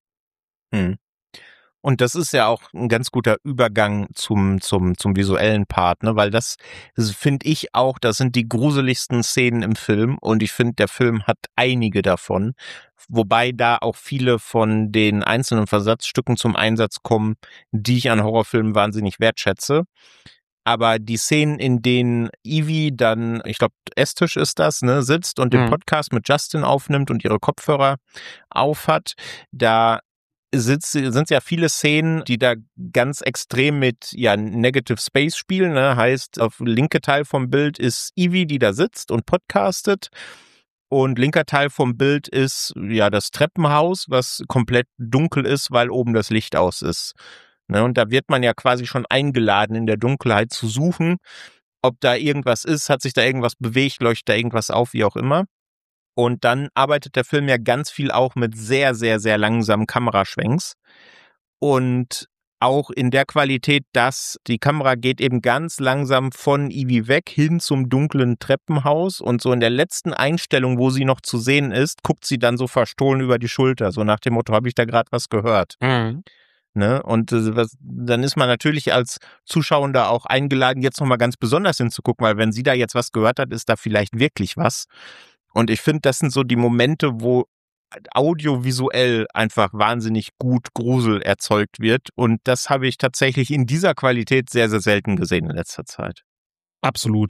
Und das ist ja auch ein ganz guter Übergang zum zum zum visuellen Part, ne, weil das, das finde ich auch, das sind die gruseligsten Szenen im Film und ich finde, der Film hat einige davon, wobei da auch viele von den einzelnen Versatzstücken zum Einsatz kommen, die ich an Horrorfilmen wahnsinnig wertschätze. Aber die Szenen, in denen Evie dann, ich glaube, Esstisch ist das, ne, sitzt und den Podcast mit Justin aufnimmt und ihre Kopfhörer aufhat, da Sitz, sind ja viele Szenen, die da ganz extrem mit ja Negative Space spielen, ne? Heißt, auf linke Teil vom Bild ist Evie, die da sitzt und podcastet, und linker Teil vom Bild ist ja das Treppenhaus, was komplett dunkel ist, weil oben das Licht aus ist. Ne? Und da wird man ja quasi schon eingeladen, in der Dunkelheit zu suchen, ob da irgendwas ist, hat sich da irgendwas bewegt, leuchtet da irgendwas auf, wie auch immer. Und dann arbeitet der Film ja ganz viel auch mit sehr, sehr, sehr langsamen Kameraschwenks. Und auch in der Qualität, dass die Kamera geht eben ganz langsam von Evie weg hin zum dunklen Treppenhaus. Und so in der letzten Einstellung, wo sie noch zu sehen ist, guckt sie dann so verstohlen über die Schulter. So nach dem Motto, habe ich da gerade was gehört? Mhm. Ne? Und äh, was, dann ist man natürlich als Zuschauer auch eingeladen, jetzt nochmal ganz besonders hinzugucken, weil wenn sie da jetzt was gehört hat, ist da vielleicht wirklich was. Und ich finde, das sind so die Momente, wo audiovisuell einfach wahnsinnig gut Grusel erzeugt wird. Und das habe ich tatsächlich in dieser Qualität sehr, sehr selten gesehen in letzter Zeit. Absolut.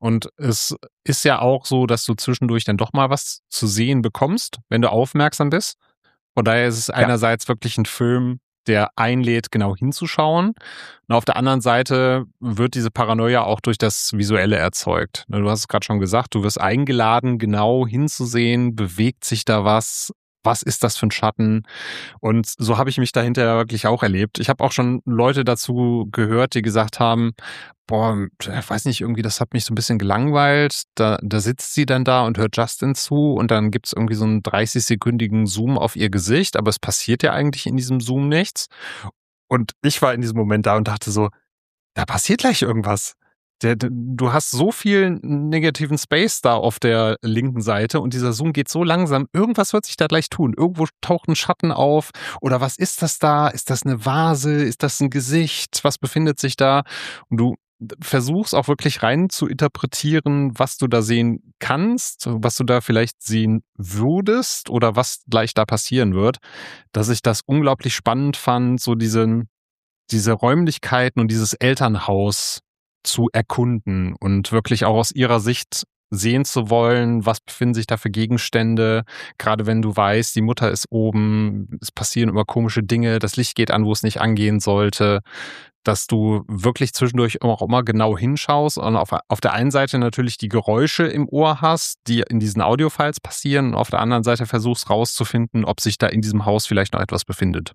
Und es ist ja auch so, dass du zwischendurch dann doch mal was zu sehen bekommst, wenn du aufmerksam bist. Von daher ist es ja. einerseits wirklich ein Film, der einlädt, genau hinzuschauen. Und auf der anderen Seite wird diese Paranoia auch durch das Visuelle erzeugt. Du hast es gerade schon gesagt, du wirst eingeladen, genau hinzusehen, bewegt sich da was, was ist das für ein Schatten? Und so habe ich mich dahinter wirklich auch erlebt. Ich habe auch schon Leute dazu gehört, die gesagt haben, boah, ich weiß nicht, irgendwie, das hat mich so ein bisschen gelangweilt. Da, da sitzt sie dann da und hört Justin zu und dann gibt's irgendwie so einen dreißig-sekündigen Zoom auf ihr Gesicht, aber es passiert ja eigentlich in diesem Zoom nichts. Und ich war in diesem Moment da und dachte so, da passiert gleich irgendwas. Der, du hast so viel negativen Space da auf der linken Seite und dieser Zoom geht so langsam. Irgendwas wird sich da gleich tun. Irgendwo taucht ein Schatten auf. Oder was ist das da? Ist das eine Vase? Ist das ein Gesicht? Was befindet sich da? Und du versuchst auch wirklich rein zu interpretieren, was du da sehen kannst, was du da vielleicht sehen würdest oder was gleich da passieren wird. Dass ich das unglaublich spannend fand, so diesen, diese Räumlichkeiten und dieses Elternhaus zu erkunden und wirklich auch aus ihrer Sicht sehen zu wollen, was befinden sich da für Gegenstände, gerade wenn du weißt, die Mutter ist oben, es passieren immer komische Dinge, das Licht geht an, wo es nicht angehen sollte, dass du wirklich zwischendurch auch immer genau hinschaust und auf, auf der einen Seite natürlich die Geräusche im Ohr hast, die in diesen Audiofiles passieren und auf der anderen Seite versuchst rauszufinden, ob sich da in diesem Haus vielleicht noch etwas befindet.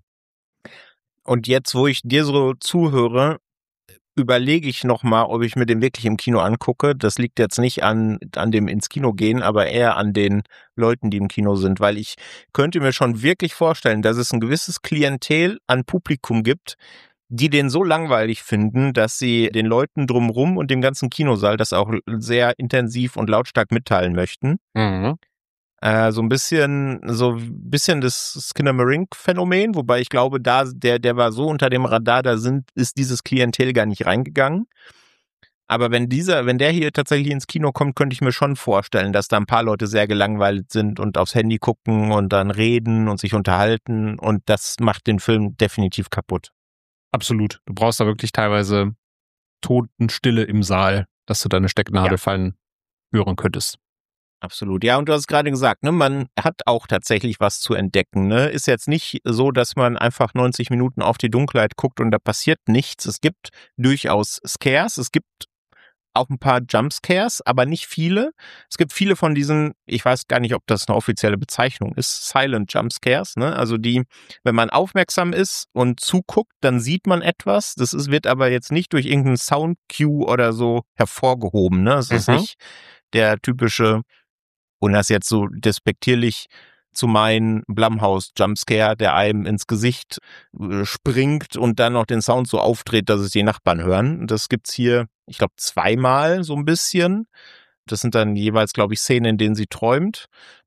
Und jetzt, wo ich dir so zuhöre, überlege ich nochmal, ob ich mir den wirklich im Kino angucke. Das liegt jetzt nicht an, an dem ins Kino gehen, aber eher an den Leuten, die im Kino sind, weil ich könnte mir schon wirklich vorstellen, dass es ein gewisses Klientel an Publikum gibt, die den so langweilig finden, dass sie den Leuten drumrum und dem ganzen Kinosaal das auch sehr intensiv und lautstark mitteilen möchten. Mhm. Äh, so ein bisschen, so ein bisschen das Skinnamarink-Phänomen, wobei ich glaube, da, der, der war so unter dem Radar, da sind, ist dieses Klientel gar nicht reingegangen. Aber wenn dieser, wenn der hier tatsächlich ins Kino kommt, könnte ich mir schon vorstellen, dass da ein paar Leute sehr gelangweilt sind und aufs Handy gucken und dann reden und sich unterhalten und das macht den Film definitiv kaputt. Absolut. Du brauchst da wirklich teilweise Totenstille im Saal, dass du deine Stecknadel Ja. fallen hören könntest. Absolut. Ja, und du hast gerade gesagt, ne, man hat auch tatsächlich was zu entdecken. Ne? Ist jetzt nicht so, dass man einfach neunzig Minuten auf die Dunkelheit guckt und da passiert nichts. Es gibt durchaus Scares, es gibt auch ein paar Jumpscares, aber nicht viele. Es gibt viele von diesen, ich weiß gar nicht, ob das eine offizielle Bezeichnung ist, Silent Jumpscares, ne? Also die, wenn man aufmerksam ist und zuguckt, dann sieht man etwas. Das ist, wird aber jetzt nicht durch irgendeinen Soundcue oder so hervorgehoben, ne? Es ist Mhm. nicht der typische, und das jetzt so despektierlich zu meinen, Blumhouse-Jumpscare, der einem ins Gesicht äh, springt und dann noch den Sound so aufdreht, dass es die Nachbarn hören. Das gibt's hier, ich glaube, zweimal so ein bisschen. Das sind dann jeweils, glaube ich, Szenen, in denen sie träumt.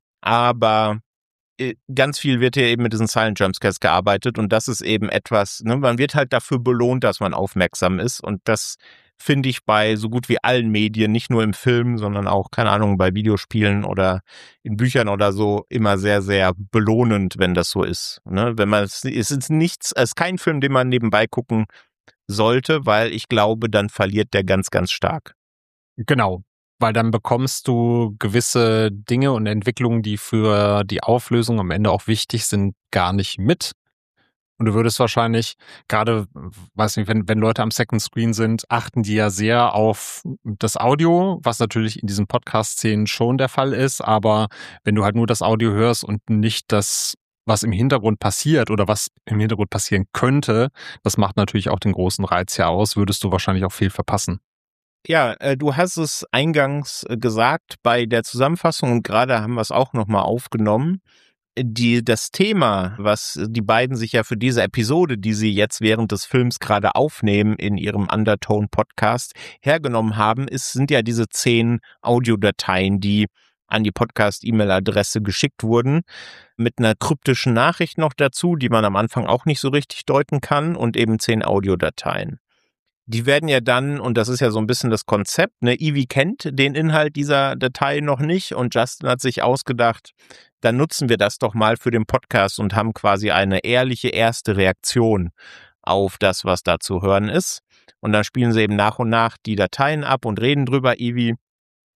Aber äh, ganz viel wird hier eben mit diesen Silent Jumpscares gearbeitet und das ist eben etwas, ne, man wird halt dafür belohnt, dass man aufmerksam ist und das finde ich bei so gut wie allen Medien, nicht nur im Film, sondern auch, keine Ahnung, bei Videospielen oder in Büchern oder so, immer sehr, sehr belohnend, wenn das so ist. Ne? Wenn man es ist nichts, es ist kein Film, den man nebenbei gucken sollte, weil ich glaube, dann verliert der ganz, ganz stark. Genau, weil dann bekommst du gewisse Dinge und Entwicklungen, die für die Auflösung am Ende auch wichtig sind, gar nicht mit. Und du würdest wahrscheinlich, gerade, weiß nicht, wenn, wenn Leute am Second Screen sind, achten die ja sehr auf das Audio, was natürlich in diesen Podcast-Szenen schon der Fall ist. Aber wenn du halt nur das Audio hörst und nicht das, was im Hintergrund passiert oder was im Hintergrund passieren könnte, das macht natürlich auch den großen Reiz hier aus, würdest du wahrscheinlich auch viel verpassen. Ja, äh, du hast es eingangs äh, gesagt bei der Zusammenfassung und gerade haben wir es auch nochmal aufgenommen. Die, das Thema, was die beiden sich ja für diese Episode, die sie jetzt während des Films gerade aufnehmen, in ihrem Undertone-Podcast hergenommen haben, ist, sind ja diese zehn Audiodateien, die an die Podcast-E-Mail-Adresse geschickt wurden, mit einer kryptischen Nachricht noch dazu, die man am Anfang auch nicht so richtig deuten kann, und eben zehn Audiodateien. Die werden ja dann, und das ist ja so ein bisschen das Konzept, ne, Ivy kennt den Inhalt dieser Datei noch nicht und Justin hat sich ausgedacht, dann nutzen wir das doch mal für den Podcast und haben quasi eine ehrliche erste Reaktion auf das, was da zu hören ist. Und dann spielen sie eben nach und nach die Dateien ab und reden drüber. Ivy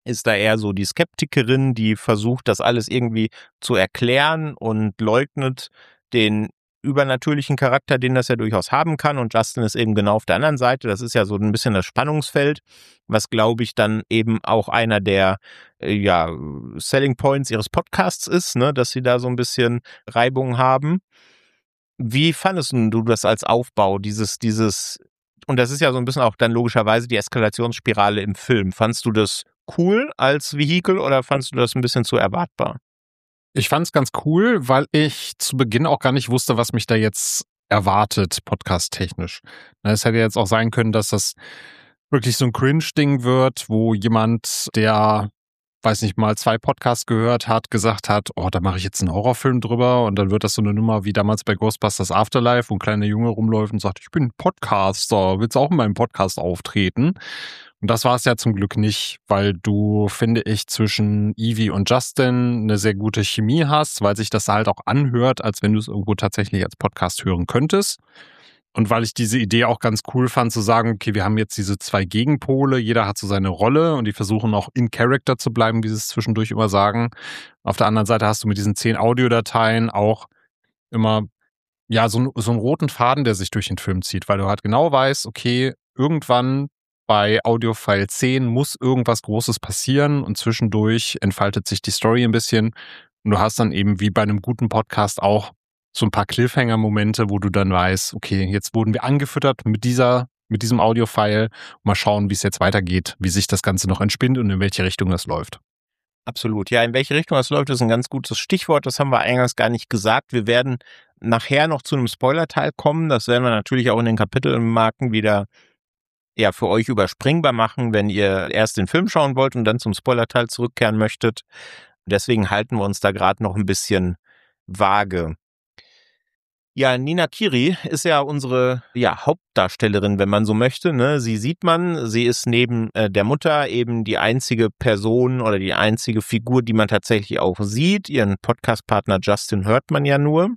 ist da eher so die Skeptikerin, die versucht, das alles irgendwie zu erklären und leugnet den übernatürlichen Charakter, den das ja durchaus haben kann. Und Justin ist eben genau auf der anderen Seite. Das ist ja so ein bisschen das Spannungsfeld, was, glaube ich, dann eben auch einer der äh, ja, Selling Points ihres Podcasts ist, ne, dass sie da so ein bisschen Reibung haben. Wie fandest du das als Aufbau, dieses, dieses, und das ist ja so ein bisschen auch dann logischerweise die Eskalationsspirale im Film. Fandst du das cool als Vehikel oder fandst du das ein bisschen zu erwartbar? Ich fand es ganz cool, weil ich zu Beginn auch gar nicht wusste, was mich da jetzt erwartet, podcast-technisch. Es hätte jetzt auch sein können, dass das wirklich so ein Cringe-Ding wird, wo jemand, der, weiß nicht mal, zwei Podcasts gehört hat, gesagt hat, oh, da mache ich jetzt einen Horrorfilm drüber und dann wird das so eine Nummer wie damals bei Ghostbusters Afterlife, wo ein kleiner Junge rumläuft und sagt, ich bin Podcaster, willst du auch in meinem Podcast auftreten? Und das war es ja zum Glück nicht, weil du, finde ich, zwischen Evie und Justin eine sehr gute Chemie hast, weil sich das halt auch anhört, als wenn du es irgendwo tatsächlich als Podcast hören könntest. Und weil ich diese Idee auch ganz cool fand, zu sagen, okay, wir haben jetzt diese zwei Gegenpole, jeder hat so seine Rolle und die versuchen auch in Character zu bleiben, wie sie es zwischendurch immer sagen. Auf der anderen Seite hast du mit diesen zehn Audiodateien auch immer ja so, so einen roten Faden, der sich durch den Film zieht, weil du halt genau weißt, okay, irgendwann bei Audiofile zehn muss irgendwas Großes passieren und zwischendurch entfaltet sich die Story ein bisschen und du hast dann eben wie bei einem guten Podcast auch so ein paar Cliffhanger-Momente, wo du dann weißt, okay, jetzt wurden wir angefüttert mit dieser, mit diesem Audiofile. Mal schauen, wie es jetzt weitergeht, wie sich das Ganze noch entspinnt und in welche Richtung das läuft. Absolut. Ja, in welche Richtung das läuft, ist ein ganz gutes Stichwort. Das haben wir eingangs gar nicht gesagt. Wir werden nachher noch zu einem Spoiler-Teil kommen. Das werden wir natürlich auch in den Kapitelmarken wieder ja für euch überspringbar machen, wenn ihr erst den Film schauen wollt und dann zum Spoiler-Teil zurückkehren möchtet. Deswegen halten wir uns da gerade noch ein bisschen vage. Ja, Nina Kiri ist ja unsere ja, Hauptdarstellerin, wenn man so möchte. Ne? Sie sieht man, sie ist neben äh, der Mutter eben die einzige Person oder die einzige Figur, die man tatsächlich auch sieht. Ihren Podcast-Partner Justin hört man ja nur.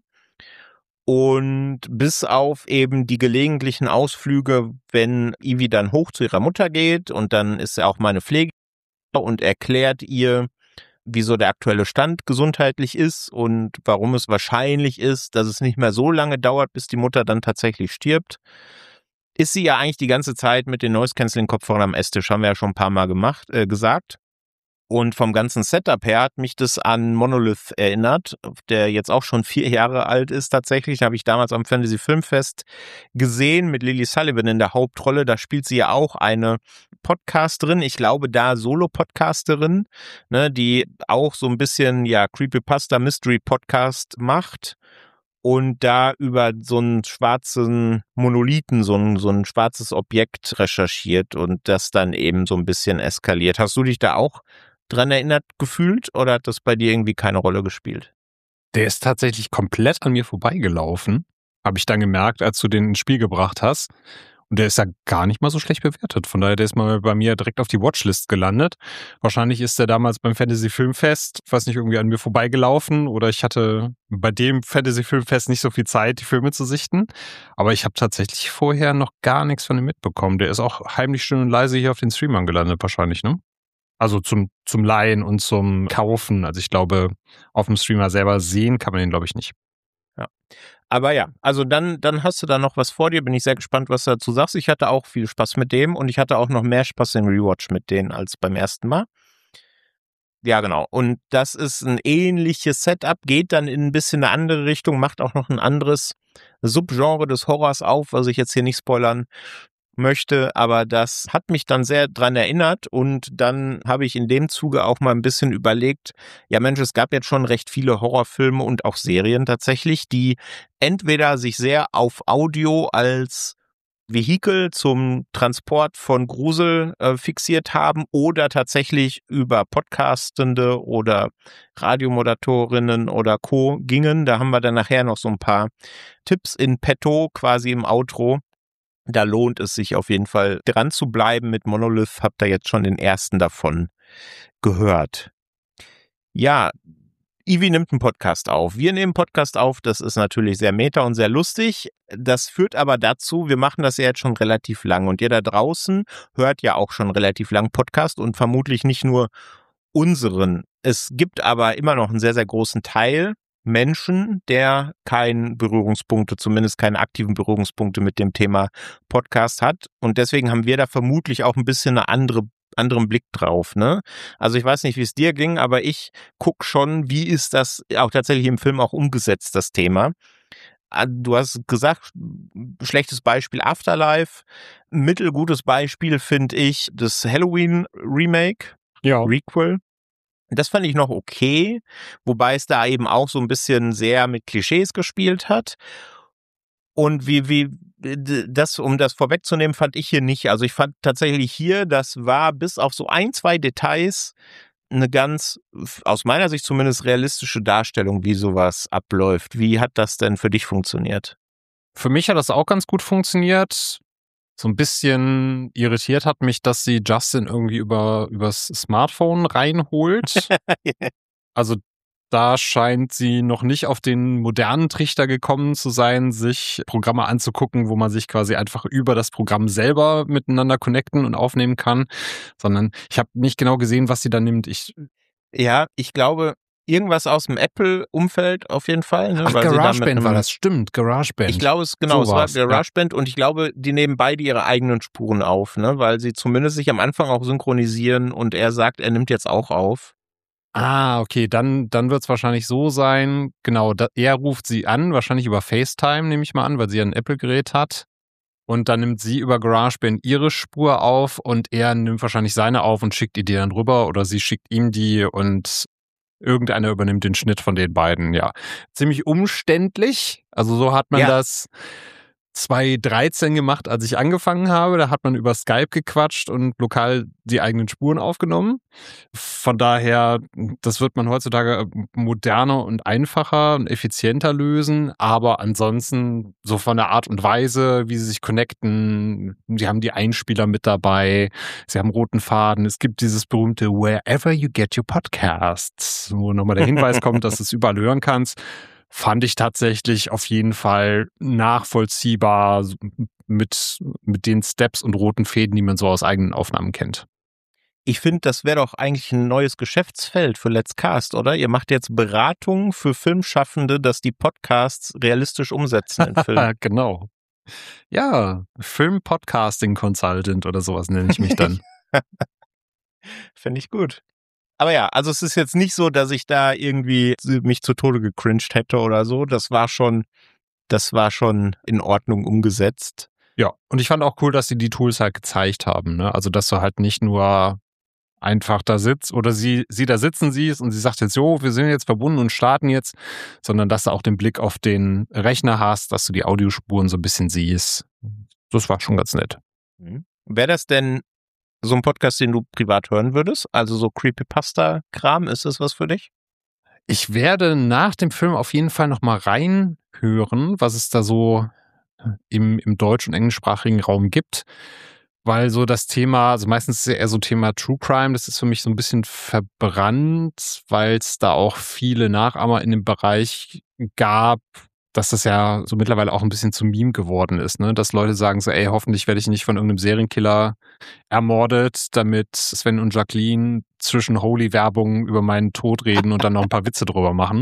Und bis auf eben die gelegentlichen Ausflüge, wenn Evie dann hoch zu ihrer Mutter geht und dann ist er auch meine Pflege und erklärt ihr, wieso der aktuelle Stand gesundheitlich ist und warum es wahrscheinlich ist, dass es nicht mehr so lange dauert, bis die Mutter dann tatsächlich stirbt, ist sie ja eigentlich die ganze Zeit mit den Noise-Canceling-Kopfhörern am Esstisch, haben wir ja schon ein paar Mal gemacht, äh, gesagt. Und vom ganzen Setup her hat mich das an Monolith erinnert, der jetzt auch schon vier Jahre alt ist tatsächlich. Den habe ich damals am Fantasy Filmfest gesehen mit Lily Sullivan in der Hauptrolle. Da spielt sie ja auch eine Podcasterin, ich glaube da Solo-Podcasterin, ne, die auch so ein bisschen ja Creepypasta Mystery Podcast macht und da über so einen schwarzen Monolithen, so ein, so ein schwarzes Objekt recherchiert und das dann eben so ein bisschen eskaliert. Hast du dich da auch dran erinnert gefühlt oder hat das bei dir irgendwie keine Rolle gespielt? Der ist tatsächlich komplett an mir vorbeigelaufen, habe ich dann gemerkt, als du den ins Spiel gebracht hast. Und der ist ja gar nicht mal so schlecht bewertet. Von daher, der ist mal bei mir direkt auf die Watchlist gelandet. Wahrscheinlich ist der damals beim Fantasy Filmfest, ich weiß nicht, irgendwie an mir vorbeigelaufen oder ich hatte bei dem Fantasy Filmfest nicht so viel Zeit, die Filme zu sichten. Aber ich habe tatsächlich vorher noch gar nichts von ihm mitbekommen. Der ist auch heimlich still und leise hier auf den Streamern gelandet wahrscheinlich, ne? Also zum, zum Leihen und zum Kaufen. Also ich glaube, auf dem Streamer selber sehen kann man den, glaube ich, nicht. Ja. Aber ja, also dann, dann hast du da noch was vor dir. Bin ich sehr gespannt, was du dazu sagst. Ich hatte auch viel Spaß mit dem und ich hatte auch noch mehr Spaß im Rewatch mit denen als beim ersten Mal. Ja, genau. Und das ist ein ähnliches Setup, geht dann in ein bisschen eine andere Richtung, macht auch noch ein anderes Subgenre des Horrors auf, was ich jetzt hier nicht spoilern möchte, aber das hat mich dann sehr dran erinnert und dann habe ich in dem Zuge auch mal ein bisschen überlegt, ja Mensch, es gab jetzt schon recht viele Horrorfilme und auch Serien tatsächlich, die entweder sich sehr auf Audio als Vehikel zum Transport von Grusel äh, fixiert haben oder tatsächlich über Podcastende oder Radiomoderatorinnen oder Co. gingen. Da haben wir dann nachher noch so ein paar Tipps in petto, quasi im Outro. Da lohnt es sich auf jeden Fall dran zu bleiben mit Monolith. Habt ihr jetzt schon den ersten davon gehört. Ja, Ivi nimmt einen Podcast auf. Wir nehmen einen Podcast auf. Das ist natürlich sehr meta und sehr lustig. Das führt aber dazu, wir machen das ja jetzt schon relativ lang. Und ihr da draußen hört ja auch schon relativ lang Podcast und vermutlich nicht nur unseren. Es gibt aber immer noch einen sehr, sehr großen Teil Menschen, der keine Berührungspunkte, zumindest keine aktiven Berührungspunkte mit dem Thema Podcast hat. Und deswegen haben wir da vermutlich auch ein bisschen eine andere anderen Blick drauf, ne? Also ich weiß nicht, wie es dir ging, aber ich guck schon, wie ist das auch tatsächlich im Film auch umgesetzt, das Thema. Du hast gesagt, schlechtes Beispiel Afterlife, mittelgutes Beispiel finde ich das Halloween Remake, Ja. Requel. Das fand ich noch okay, wobei es da eben auch so ein bisschen sehr mit Klischees gespielt hat. Und wie, wie, das, um das vorwegzunehmen, fand ich hier nicht. Also ich fand tatsächlich hier, das war bis auf so ein, zwei Details eine ganz, aus meiner Sicht zumindest, realistische Darstellung, wie sowas abläuft. Wie hat das denn für dich funktioniert? Für mich hat das auch ganz gut funktioniert. So ein bisschen irritiert hat mich, dass sie Justin irgendwie über übers Smartphone reinholt. Also da scheint sie noch nicht auf den modernen Trichter gekommen zu sein, sich Programme anzugucken, wo man sich quasi einfach über das Programm selber miteinander connecten und aufnehmen kann, sondern ich habe nicht genau gesehen, was sie da nimmt. Ich Ja, ich glaube, irgendwas aus dem Apple-Umfeld auf jeden Fall. Ne? Ach, Weil sie da mit GarageBand einem- war das, stimmt, GarageBand. Ich glaube, es genau, So es war war's, ja. GarageBand und ich glaube, die nehmen beide ihre eigenen Spuren auf, ne? Weil sie zumindest sich am Anfang auch synchronisieren und er sagt, er nimmt jetzt auch auf. Ah, okay, dann, dann wird es wahrscheinlich so sein, genau, da, er ruft sie an, wahrscheinlich über FaceTime, nehme ich mal an, weil sie ja ein Apple-Gerät hat. Und dann nimmt sie über GarageBand ihre Spur auf und er nimmt wahrscheinlich seine auf und schickt ihr die dann rüber oder sie schickt ihm die und irgendeiner übernimmt den Schnitt von den beiden, ja. Ziemlich umständlich, also so hat man Ja. das zwanzig dreizehn gemacht, als ich angefangen habe. Da hat man über Skype gequatscht und lokal die eigenen Spuren aufgenommen. Von daher, das wird man heutzutage moderner und einfacher und effizienter lösen. Aber ansonsten so von der Art und Weise, wie sie sich connecten, sie haben die Einspieler mit dabei, sie haben roten Faden. Es gibt dieses berühmte Wherever you get your podcasts, wo nochmal der Hinweis kommt, dass du es überall hören kannst. Fand ich tatsächlich auf jeden Fall nachvollziehbar mit, mit den Steps und roten Fäden, die man so aus eigenen Aufnahmen kennt. Ich finde, das wäre doch eigentlich ein neues Geschäftsfeld für Let's Cast, oder? Ihr macht jetzt Beratung für Filmschaffende, dass die Podcasts realistisch umsetzen in Filmen. Genau. Ja, Film-Podcasting-Consultant oder sowas nenne ich mich dann. Finde ich gut. Aber ja, also es ist jetzt nicht so, dass ich da irgendwie mich zu Tode gecringed hätte oder so. Das war schon, das war schon in Ordnung umgesetzt. Ja, und ich fand auch cool, dass sie die Tools halt gezeigt haben, ne? Also, dass du halt nicht nur einfach da sitzt oder sie, sie da sitzen siehst und sie sagt jetzt, jo, wir sind jetzt verbunden und starten jetzt, sondern dass du auch den Blick auf den Rechner hast, dass du die Audiospuren so ein bisschen siehst. Das war schon ganz nett. Mhm. Wäre das denn so ein Podcast, den du privat hören würdest? Also so Creepypasta-Kram, ist das was für dich? Ich werde nach dem Film auf jeden Fall nochmal reinhören, was es da so im, im deutsch- und englischsprachigen Raum gibt. Weil so das Thema, also meistens ist es ja eher so Thema True Crime, das ist für mich so ein bisschen verbrannt, weil es da auch viele Nachahmer in dem Bereich gab, dass das ja so mittlerweile auch ein bisschen zum Meme geworden ist, ne? Dass Leute sagen so, ey, hoffentlich werde ich nicht von irgendeinem Serienkiller ermordet, damit Sven und Jacqueline zwischen Holy-Werbung über meinen Tod reden und dann noch ein paar Witze drüber machen.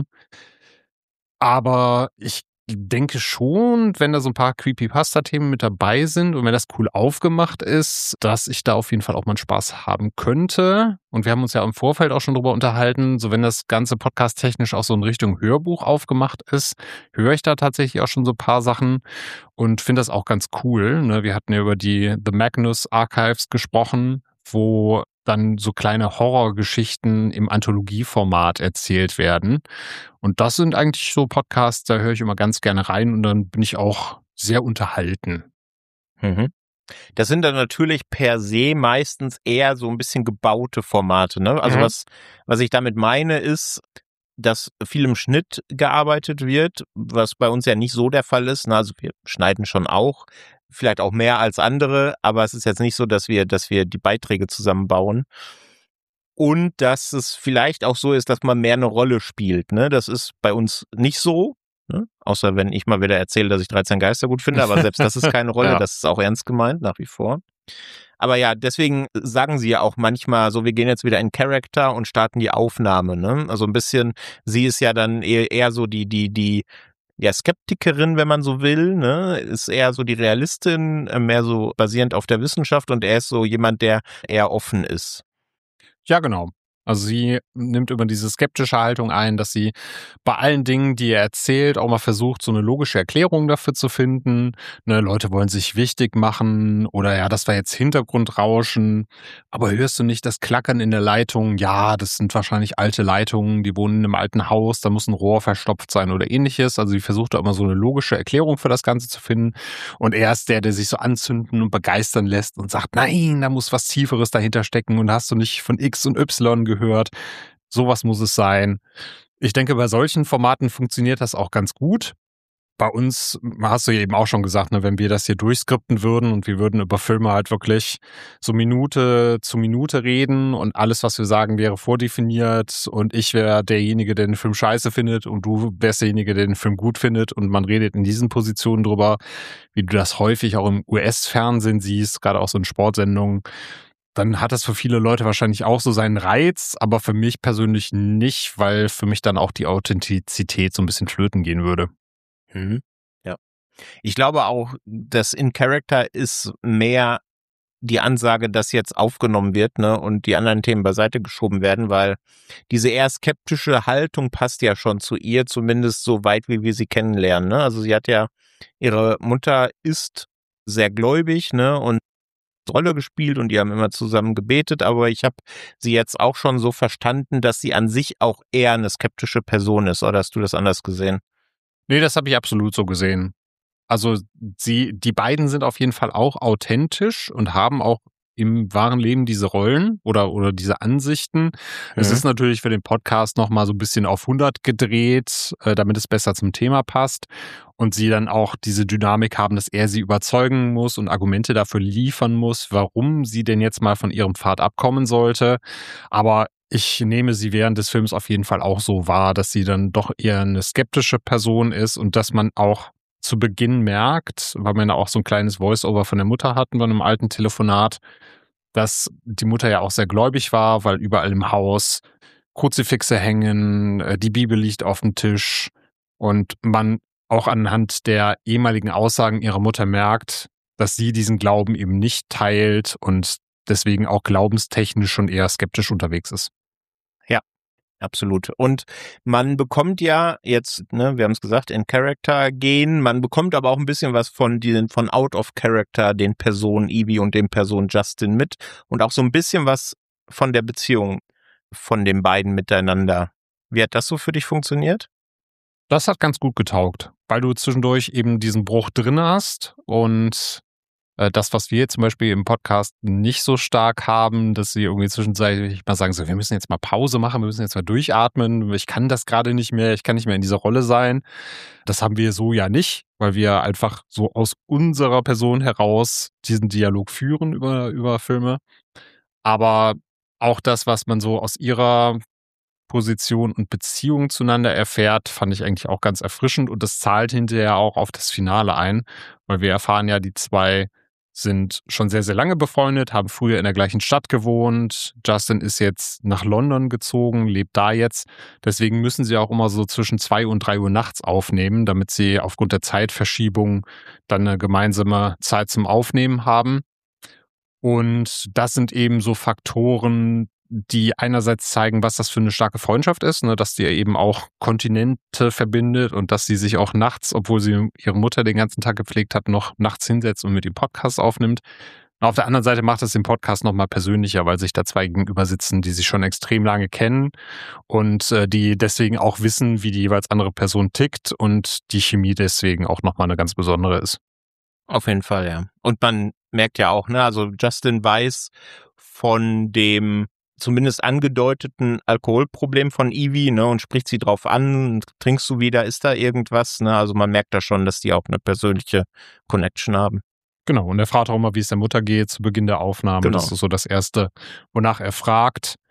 Aber ich denke schon, wenn da so ein paar Creepypasta-Themen mit dabei sind und wenn das cool aufgemacht ist, dass ich da auf jeden Fall auch mal einen Spaß haben könnte. Und wir haben uns ja im Vorfeld auch schon drüber unterhalten, so wenn das ganze Podcast-technisch auch so in Richtung Hörbuch aufgemacht ist, höre ich da tatsächlich auch schon so ein paar Sachen und finde das auch ganz cool. Ne? Wir hatten ja über die The Magnus Archives gesprochen, wo dann so kleine Horrorgeschichten im Anthologieformat erzählt werden. Und das sind eigentlich so Podcasts, da höre ich immer ganz gerne rein und dann bin ich auch sehr unterhalten. Mhm. Das sind dann natürlich per se meistens eher so ein bisschen gebaute Formate, ne? Also Mhm. was, was ich damit meine ist, dass viel im Schnitt gearbeitet wird, was bei uns ja nicht so der Fall ist. Also wir schneiden schon auch, vielleicht auch mehr als andere, aber es ist jetzt nicht so, dass wir, dass wir die Beiträge zusammenbauen. Und dass es vielleicht auch so ist, dass man mehr eine Rolle spielt. Ne? Das ist bei uns nicht so. Ne? Außer wenn ich mal wieder erzähle, dass ich dreizehn Geister gut finde. Aber selbst das ist keine Rolle. Ja. Das ist auch ernst gemeint, nach wie vor. Aber ja, deswegen sagen sie ja auch manchmal so, wir gehen jetzt wieder in Character und starten die Aufnahme. Ne? Also ein bisschen, sie ist ja dann eher, eher so die, die, die, ja, Skeptikerin, wenn man so will, ne, ist eher so die Realistin, mehr so basierend auf der Wissenschaft, und er ist so jemand, der eher offen ist. Ja, genau. Also sie nimmt immer diese skeptische Haltung ein, dass sie bei allen Dingen, die er erzählt, auch mal versucht, so eine logische Erklärung dafür zu finden. Ne, Leute wollen sich wichtig machen oder ja, das war jetzt Hintergrundrauschen. Aber hörst du nicht das Klackern in der Leitung? Ja, das sind wahrscheinlich alte Leitungen, die wohnen in einem alten Haus, da muss ein Rohr verstopft sein oder ähnliches. Also sie versucht da immer so eine logische Erklärung für das Ganze zu finden. Und er ist der, der sich so anzünden und begeistern lässt und sagt, nein, da muss was Tieferes dahinter stecken und hast du nicht von X und Y gehört. Gehört. Sowas muss es sein. Ich denke, bei solchen Formaten funktioniert das auch ganz gut. Bei uns, hast du ja eben auch schon gesagt, ne, wenn wir das hier durchskripten würden und wir würden über Filme halt wirklich so Minute zu Minute reden und alles, was wir sagen, wäre vordefiniert und ich wäre derjenige, der den Film scheiße findet und du wärst derjenige, der den Film gut findet und man redet in diesen Positionen drüber, wie du das häufig auch im U S-Fernsehen siehst, gerade auch so in Sportsendungen, dann hat das für viele Leute wahrscheinlich auch so seinen Reiz, aber für mich persönlich nicht, weil für mich dann auch die Authentizität so ein bisschen flöten gehen würde. Mhm. Ja. Ich glaube auch, das in Character ist mehr die Ansage, dass jetzt aufgenommen wird, ne, und die anderen Themen beiseite geschoben werden, weil diese eher skeptische Haltung passt ja schon zu ihr, zumindest so weit, wie wir sie kennenlernen, ne? Also sie hat ja, ihre Mutter ist sehr gläubig, ne, und Rolle gespielt und die haben immer zusammen gebetet, aber ich habe sie jetzt auch schon so verstanden, dass sie an sich auch eher eine skeptische Person ist, oder hast du das anders gesehen? Nee, das habe ich absolut so gesehen. Also sie, die beiden sind auf jeden Fall auch authentisch und haben auch im wahren Leben diese Rollen oder, oder diese Ansichten. Mhm. Es ist natürlich für den Podcast nochmal so ein bisschen auf hundert gedreht, äh, damit es besser zum Thema passt. Und sie dann auch diese Dynamik haben, dass er sie überzeugen muss und Argumente dafür liefern muss, warum sie denn jetzt mal von ihrem Pfad abkommen sollte. Aber ich nehme sie während des Films auf jeden Fall auch so wahr, dass sie dann doch eher eine skeptische Person ist und dass man auch zu Beginn merkt, weil man ja auch so ein kleines Voice-Over von der Mutter hatten bei einem alten Telefonat, dass die Mutter ja auch sehr gläubig war, weil überall im Haus Kruzifixe hängen, die Bibel liegt auf dem Tisch und man auch anhand der ehemaligen Aussagen ihrer Mutter merkt, dass sie diesen Glauben eben nicht teilt und deswegen auch glaubenstechnisch schon eher skeptisch unterwegs ist. Ja, absolut. Und man bekommt ja jetzt, ne, wir haben es gesagt, in Character gehen, man bekommt aber auch ein bisschen was von den, von Out of Character, den Personen Evie und den Personen Justin mit und auch so ein bisschen was von der Beziehung von den beiden miteinander. Wie hat das so für dich funktioniert? Das hat ganz gut getaugt, weil du zwischendurch eben diesen Bruch drin hast und äh, das, was wir zum Beispiel im Podcast nicht so stark haben, dass sie irgendwie zwischenzeitlich mal sagen, so, wir müssen jetzt mal Pause machen, wir müssen jetzt mal durchatmen, ich kann das gerade nicht mehr, ich kann nicht mehr in dieser Rolle sein. Das haben wir so ja nicht, weil wir einfach so aus unserer Person heraus diesen Dialog führen über, über Filme. Aber auch das, was man so aus ihrer Position und Beziehung zueinander erfährt, fand ich eigentlich auch ganz erfrischend und das zahlt hinterher auch auf das Finale ein, weil wir erfahren ja, die zwei sind schon sehr, sehr lange befreundet, haben früher in der gleichen Stadt gewohnt. Justin ist jetzt nach London gezogen, lebt da jetzt. Deswegen müssen sie auch immer so zwischen zwei und drei Uhr nachts aufnehmen, damit sie aufgrund der Zeitverschiebung dann eine gemeinsame Zeit zum Aufnehmen haben. Und das sind eben so Faktoren, die einerseits zeigen, was das für eine starke Freundschaft ist, ne, dass die eben auch Kontinente verbindet und dass sie sich auch nachts, obwohl sie ihre Mutter den ganzen Tag gepflegt hat, noch nachts hinsetzt und mit dem Podcast aufnimmt. Und auf der anderen Seite macht es den Podcast nochmal persönlicher, weil sich da zwei gegenüber sitzen, die sich schon extrem lange kennen und äh, die deswegen auch wissen, wie die jeweils andere Person tickt und die Chemie deswegen auch nochmal eine ganz besondere ist. Auf jeden Fall, ja. Und man merkt ja auch, ne, also Justin weiß von dem zumindest angedeuteten Alkoholproblem von Evie, ne, und spricht sie drauf an, trinkst du wieder, ist da irgendwas, ne, also man merkt da schon, dass die auch eine persönliche Connection haben. Genau, und er fragt auch immer, wie es der Mutter geht zu Beginn der Aufnahme, genau. Das ist so das Erste, wonach er fragt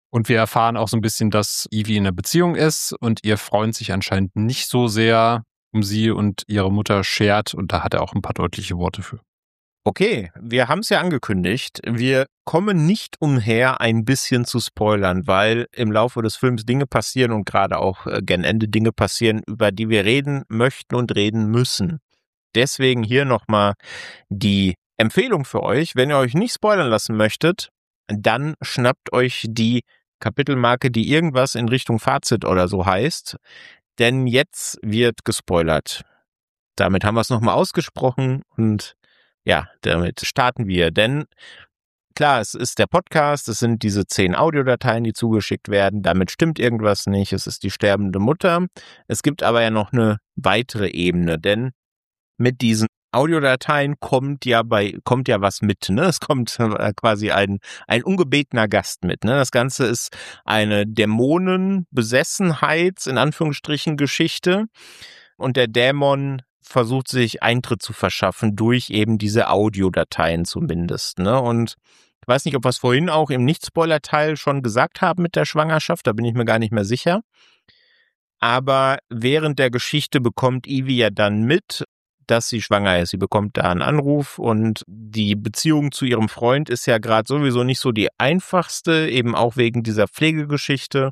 Und wir erfahren auch so ein bisschen, dass Evie in einer Beziehung ist und ihr Freund sich anscheinend nicht so sehr um sie und ihre Mutter schert. Und da hat er auch ein paar deutliche Worte für. Okay, wir haben es ja angekündigt. Wir kommen nicht umher, ein bisschen zu spoilern, weil im Laufe des Films Dinge passieren und gerade auch äh, gen Ende Dinge passieren, über die wir reden möchten und reden müssen. Deswegen hier nochmal die Empfehlung für euch. Wenn ihr euch nicht spoilern lassen möchtet, dann schnappt euch die Kapitelmarke, die irgendwas in Richtung Fazit oder so heißt, denn jetzt wird gespoilert. Damit haben wir es nochmal ausgesprochen und ja, damit starten wir, denn klar, es ist der Podcast, es sind diese zehn Audiodateien, die zugeschickt werden, damit stimmt irgendwas nicht, es ist die sterbende Mutter. Es gibt aber ja noch eine weitere Ebene, denn mit diesen Audiodateien kommt ja bei kommt ja was mit, ne? Es kommt quasi ein ein ungebetener Gast mit, ne? Das Ganze ist eine Dämonenbesessenheits in Anführungsstrichen Geschichte und der Dämon versucht sich Eintritt zu verschaffen durch eben diese Audiodateien zumindest, ne? Und ich weiß nicht, ob wir es vorhin auch im Nicht-Spoiler-Teil schon gesagt haben mit der Schwangerschaft, da bin ich mir gar nicht mehr sicher. Aber während der Geschichte bekommt Evie ja dann mit, dass sie schwanger ist. Sie bekommt da einen Anruf und die Beziehung zu ihrem Freund ist ja gerade sowieso nicht so die einfachste, eben auch wegen dieser Pflegegeschichte.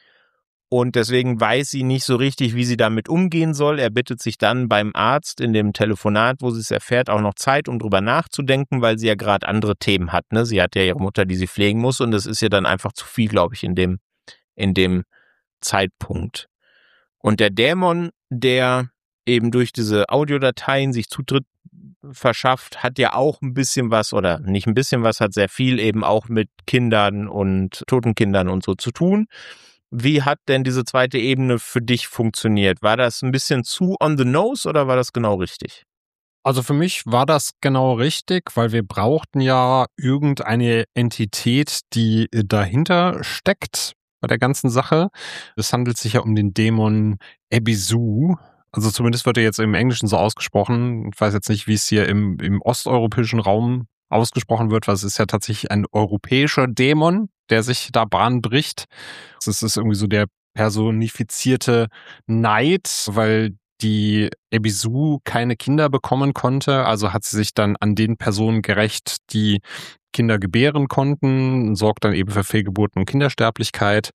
Und deswegen weiß sie nicht so richtig, wie sie damit umgehen soll. Er bittet sich dann beim Arzt in dem Telefonat, wo sie es erfährt, auch noch Zeit, um drüber nachzudenken, weil sie ja gerade andere Themen hat, ne? Sie hat ja ihre Mutter, die sie pflegen muss und das ist ihr dann einfach zu viel, glaube ich, in dem, in dem Zeitpunkt. Und der Dämon, der eben durch diese Audiodateien sich Zutritt verschafft, hat ja auch ein bisschen was, oder nicht ein bisschen was, hat sehr viel eben auch mit Kindern und toten Kindern und so zu tun. Wie hat denn diese zweite Ebene für dich funktioniert? War das ein bisschen zu on the nose oder war das genau richtig? Also für mich war das genau richtig, weil wir brauchten ja irgendeine Entität, die dahinter steckt bei der ganzen Sache. Es handelt sich ja um den Dämon Ebisu. Also zumindest wird er jetzt im Englischen so ausgesprochen. Ich weiß jetzt nicht, wie es hier im, im osteuropäischen Raum ausgesprochen wird, weil es ist ja tatsächlich ein europäischer Dämon, der sich da Bahn bricht. Es ist irgendwie so der personifizierte Neid, weil die Ebisu keine Kinder bekommen konnte. Also hat sie sich dann an den Personen gerächt, die Kinder gebären konnten, sorgt dann eben für Fehlgeburten und Kindersterblichkeit.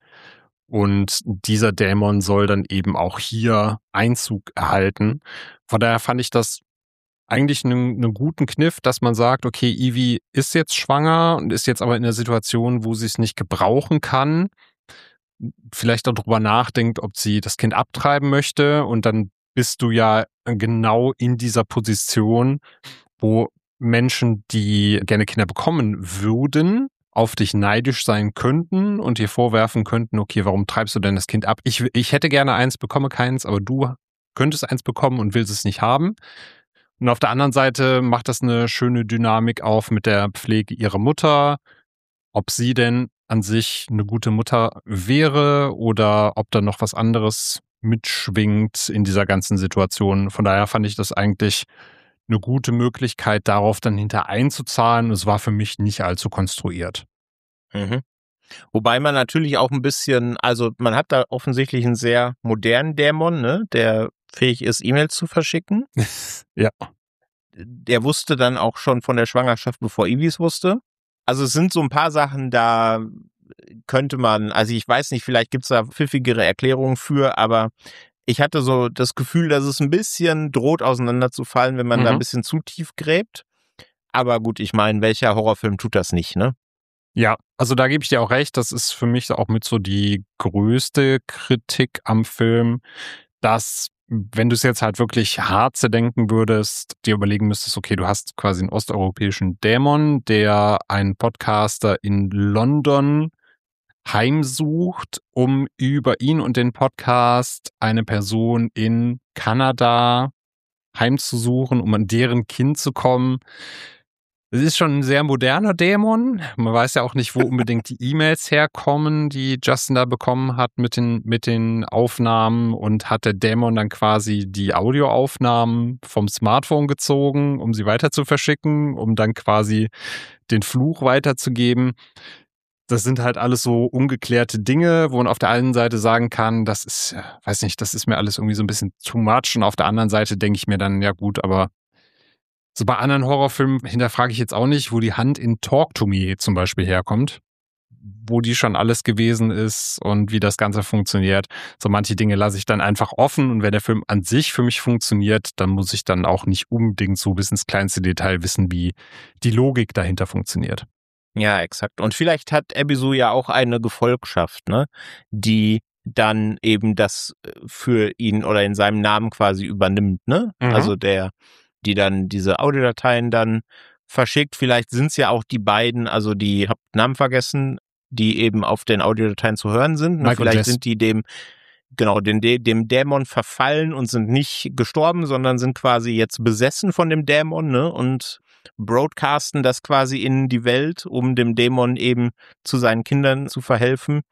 Und dieser Dämon soll dann eben auch hier Einzug erhalten. Von daher fand ich das eigentlich einen, einen guten Kniff, dass man sagt, okay, Evie ist jetzt schwanger und ist jetzt aber in einer Situation, wo sie es nicht gebrauchen kann. Vielleicht darüber nachdenkt, ob sie das Kind abtreiben möchte. Und dann bist du ja genau in dieser Position, wo Menschen, die gerne Kinder bekommen würden, auf dich neidisch sein könnten und dir vorwerfen könnten, okay, warum treibst du denn das Kind ab? Ich, ich hätte gerne eins, bekomme keins, aber du könntest eins bekommen und willst es nicht haben. Und auf der anderen Seite macht das eine schöne Dynamik auf mit der Pflege ihrer Mutter, ob sie denn an sich eine gute Mutter wäre oder ob da noch was anderes mitschwingt in dieser ganzen Situation. Von daher fand ich das eigentlich eine gute Möglichkeit, darauf dann hinter einzuzahlen. Es war für mich nicht allzu konstruiert. Mhm. Wobei man natürlich auch ein bisschen, also man hat da offensichtlich einen sehr modernen Dämon, ne, der fähig ist, E-Mails zu verschicken. Ja. Der wusste dann auch schon von der Schwangerschaft, bevor Evie es wusste. Also es sind so ein paar Sachen, da könnte man, also ich weiß nicht, vielleicht gibt es da pfiffigere Erklärungen für, aber ich hatte so das Gefühl, dass es ein bisschen droht auseinanderzufallen, wenn man Mhm. da ein bisschen zu tief gräbt. Aber gut, ich meine, welcher Horrorfilm tut das nicht, ne? Ja, also da gebe ich dir auch recht. Das ist für mich auch mit so die größte Kritik am Film, dass, wenn du es jetzt halt wirklich hart zerdenken würdest, dir überlegen müsstest, okay, du hast quasi einen osteuropäischen Dämon, der einen Podcaster in London heimsucht, um über ihn und den Podcast eine Person in Kanada heimzusuchen, um an deren Kind zu kommen. Es ist schon ein sehr moderner Dämon. Man weiß ja auch nicht, wo unbedingt die E-Mails herkommen, die Justin da bekommen hat mit den, mit den Aufnahmen, und hat der Dämon dann quasi die Audioaufnahmen vom Smartphone gezogen, um sie weiter zu verschicken, um dann quasi den Fluch weiterzugeben. das sind halt alles so ungeklärte Dinge, wo man auf der einen Seite sagen kann, das ist, weiß nicht, das ist mir alles irgendwie so ein bisschen too much. Und auf der anderen Seite denke ich mir dann, ja gut, aber so bei anderen Horrorfilmen hinterfrage ich jetzt auch nicht, wo die Hand in Talk to Me zum Beispiel herkommt, wo die schon alles gewesen ist und wie das Ganze funktioniert. So manche Dinge lasse ich dann einfach offen und wenn der Film an sich für mich funktioniert, dann muss ich dann auch nicht unbedingt so bis ins kleinste Detail wissen, wie die Logik dahinter funktioniert. Ja, exakt. Und vielleicht hat Ebisu ja auch eine Gefolgschaft, ne, die dann eben das für ihn oder in seinem Namen quasi übernimmt, ne? Mhm. Also der, die dann diese Audiodateien dann verschickt. Vielleicht sind es ja auch die beiden, also die, hab Namen vergessen, die eben auf den Audiodateien zu hören sind. Ne? Vielleicht Jess. sind die dem, genau, dem, dem Dämon verfallen und sind nicht gestorben, sondern sind quasi jetzt besessen von dem Dämon, ne? Und broadcasten das quasi in die Welt, um dem Dämon eben zu seinen Kindern zu verhelfen.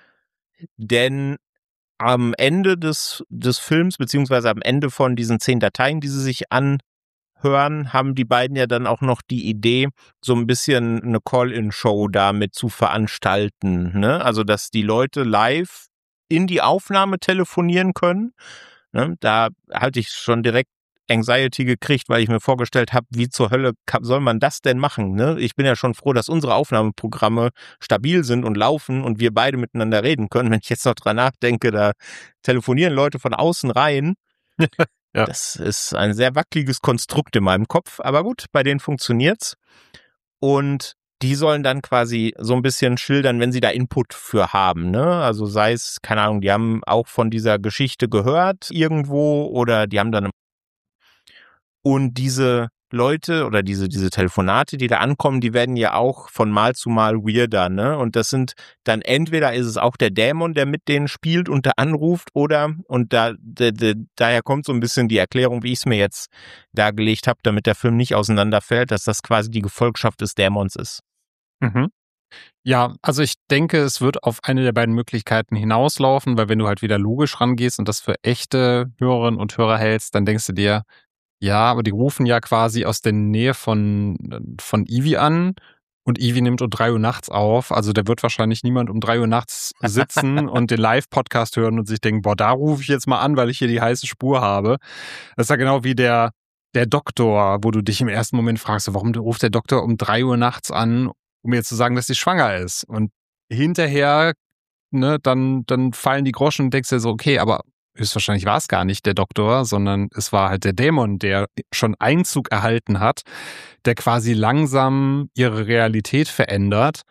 Denn am Ende des, des Films, beziehungsweise am Ende von diesen zehn Dateien, die sie sich anhören, haben die beiden ja dann auch noch die Idee, so ein bisschen eine Call-in-Show damit zu veranstalten, ne? Also, dass die Leute live in die Aufnahme telefonieren können. Ne? Da hatte ich schon direkt Anxiety gekriegt, weil ich mir vorgestellt habe, wie zur Hölle soll man das denn machen? Ne? Ich bin ja schon froh, dass unsere Aufnahmeprogramme stabil sind und laufen und wir beide miteinander reden können. Wenn ich jetzt noch dran nachdenke, da telefonieren Leute von außen rein. Ja. Das ist ein sehr wackeliges Konstrukt in meinem Kopf. Aber gut, bei denen funktioniert's. Und die sollen dann quasi so ein bisschen schildern, wenn sie da Input für haben, ne? Also sei es, keine Ahnung, die haben auch von dieser Geschichte gehört irgendwo oder die haben dann und diese Leute oder diese diese Telefonate, die da ankommen, die werden ja auch von Mal zu Mal weirder, ne? Und das sind dann entweder ist es auch der Dämon, der mit denen spielt und da anruft, oder und da de, de, daher kommt so ein bisschen die Erklärung, wie ich es mir jetzt dargelegt habe, damit der Film nicht auseinanderfällt, dass das quasi die Gefolgschaft des Dämons ist. Mhm. Ja, also ich denke, es wird auf eine der beiden Möglichkeiten hinauslaufen, weil wenn du halt wieder logisch rangehst und das für echte Hörerinnen und Hörer hältst, dann denkst du dir, ja, aber die rufen ja quasi aus der Nähe von, von Ivy an und Ivy nimmt um drei Uhr nachts auf. Also da wird wahrscheinlich niemand um drei Uhr nachts sitzen und den Live-Podcast hören und sich denken, boah, da rufe ich jetzt mal an, weil ich hier die heiße Spur habe. Das ist ja genau wie der, der Doktor, wo du dich im ersten Moment fragst, warum ruft der Doktor um drei Uhr nachts an, um mir zu sagen, dass sie schwanger ist. Und hinterher, ne, dann, dann fallen die Groschen und denkst dir so, okay, aber höchstwahrscheinlich war es gar nicht der Doktor, sondern es war halt der Dämon, der schon Einzug erhalten hat, der quasi langsam ihre Realität verändert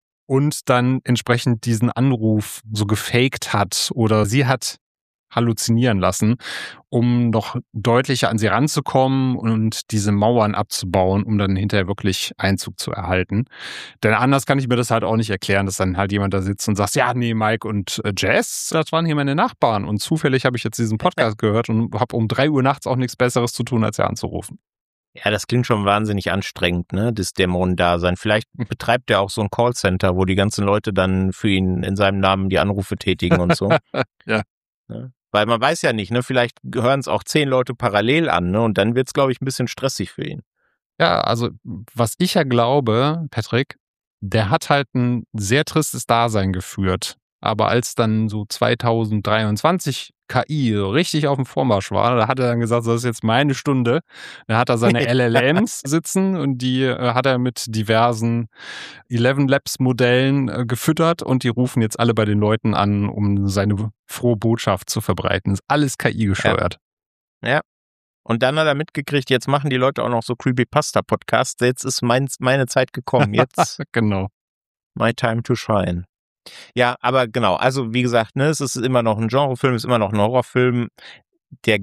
und dann entsprechend diesen Anruf so gefaked hat oder sie hat halluzinieren lassen, um noch deutlicher an sie ranzukommen und diese Mauern abzubauen, um dann hinterher wirklich Einzug zu erhalten. Denn anders kann ich mir das halt auch nicht erklären, dass dann halt jemand da sitzt und sagt, ja, nee, Mike und Jess, das waren hier meine Nachbarn und zufällig habe ich jetzt diesen Podcast gehört und habe um drei Uhr nachts auch nichts Besseres zu tun, als sie anzurufen. Ja, das klingt schon wahnsinnig anstrengend, ne, das Dämon-Dasein. Vielleicht betreibt er auch so ein Callcenter, wo die ganzen Leute dann für ihn in seinem Namen die Anrufe tätigen und so. Ja. Ne? Weil man weiß ja nicht, ne, vielleicht gehören es auch zehn Leute parallel an, ne, und dann wird's, glaube ich, ein bisschen stressig für ihn. Ja, also was ich ja glaube, Patrick, der hat halt ein sehr tristes Dasein geführt. Aber als dann so zwanzig dreiundzwanzig K I so richtig auf dem Vormarsch war, da hat er dann gesagt, das ist jetzt meine Stunde. Da hat er seine L L Ms sitzen und die äh, hat er mit diversen Eleven Labs Modellen äh, gefüttert und die rufen jetzt alle bei den Leuten an, um seine frohe Botschaft zu verbreiten. Ist alles K I gesteuert. Ja. ja. Und dann hat er mitgekriegt, jetzt machen die Leute auch noch so Creepypasta-Podcasts. Jetzt ist mein, meine Zeit gekommen. Jetzt genau. My time to shine. Ja, aber genau, also wie gesagt, ne, es ist immer noch ein Genrefilm, es ist immer noch ein Horrorfilm, der,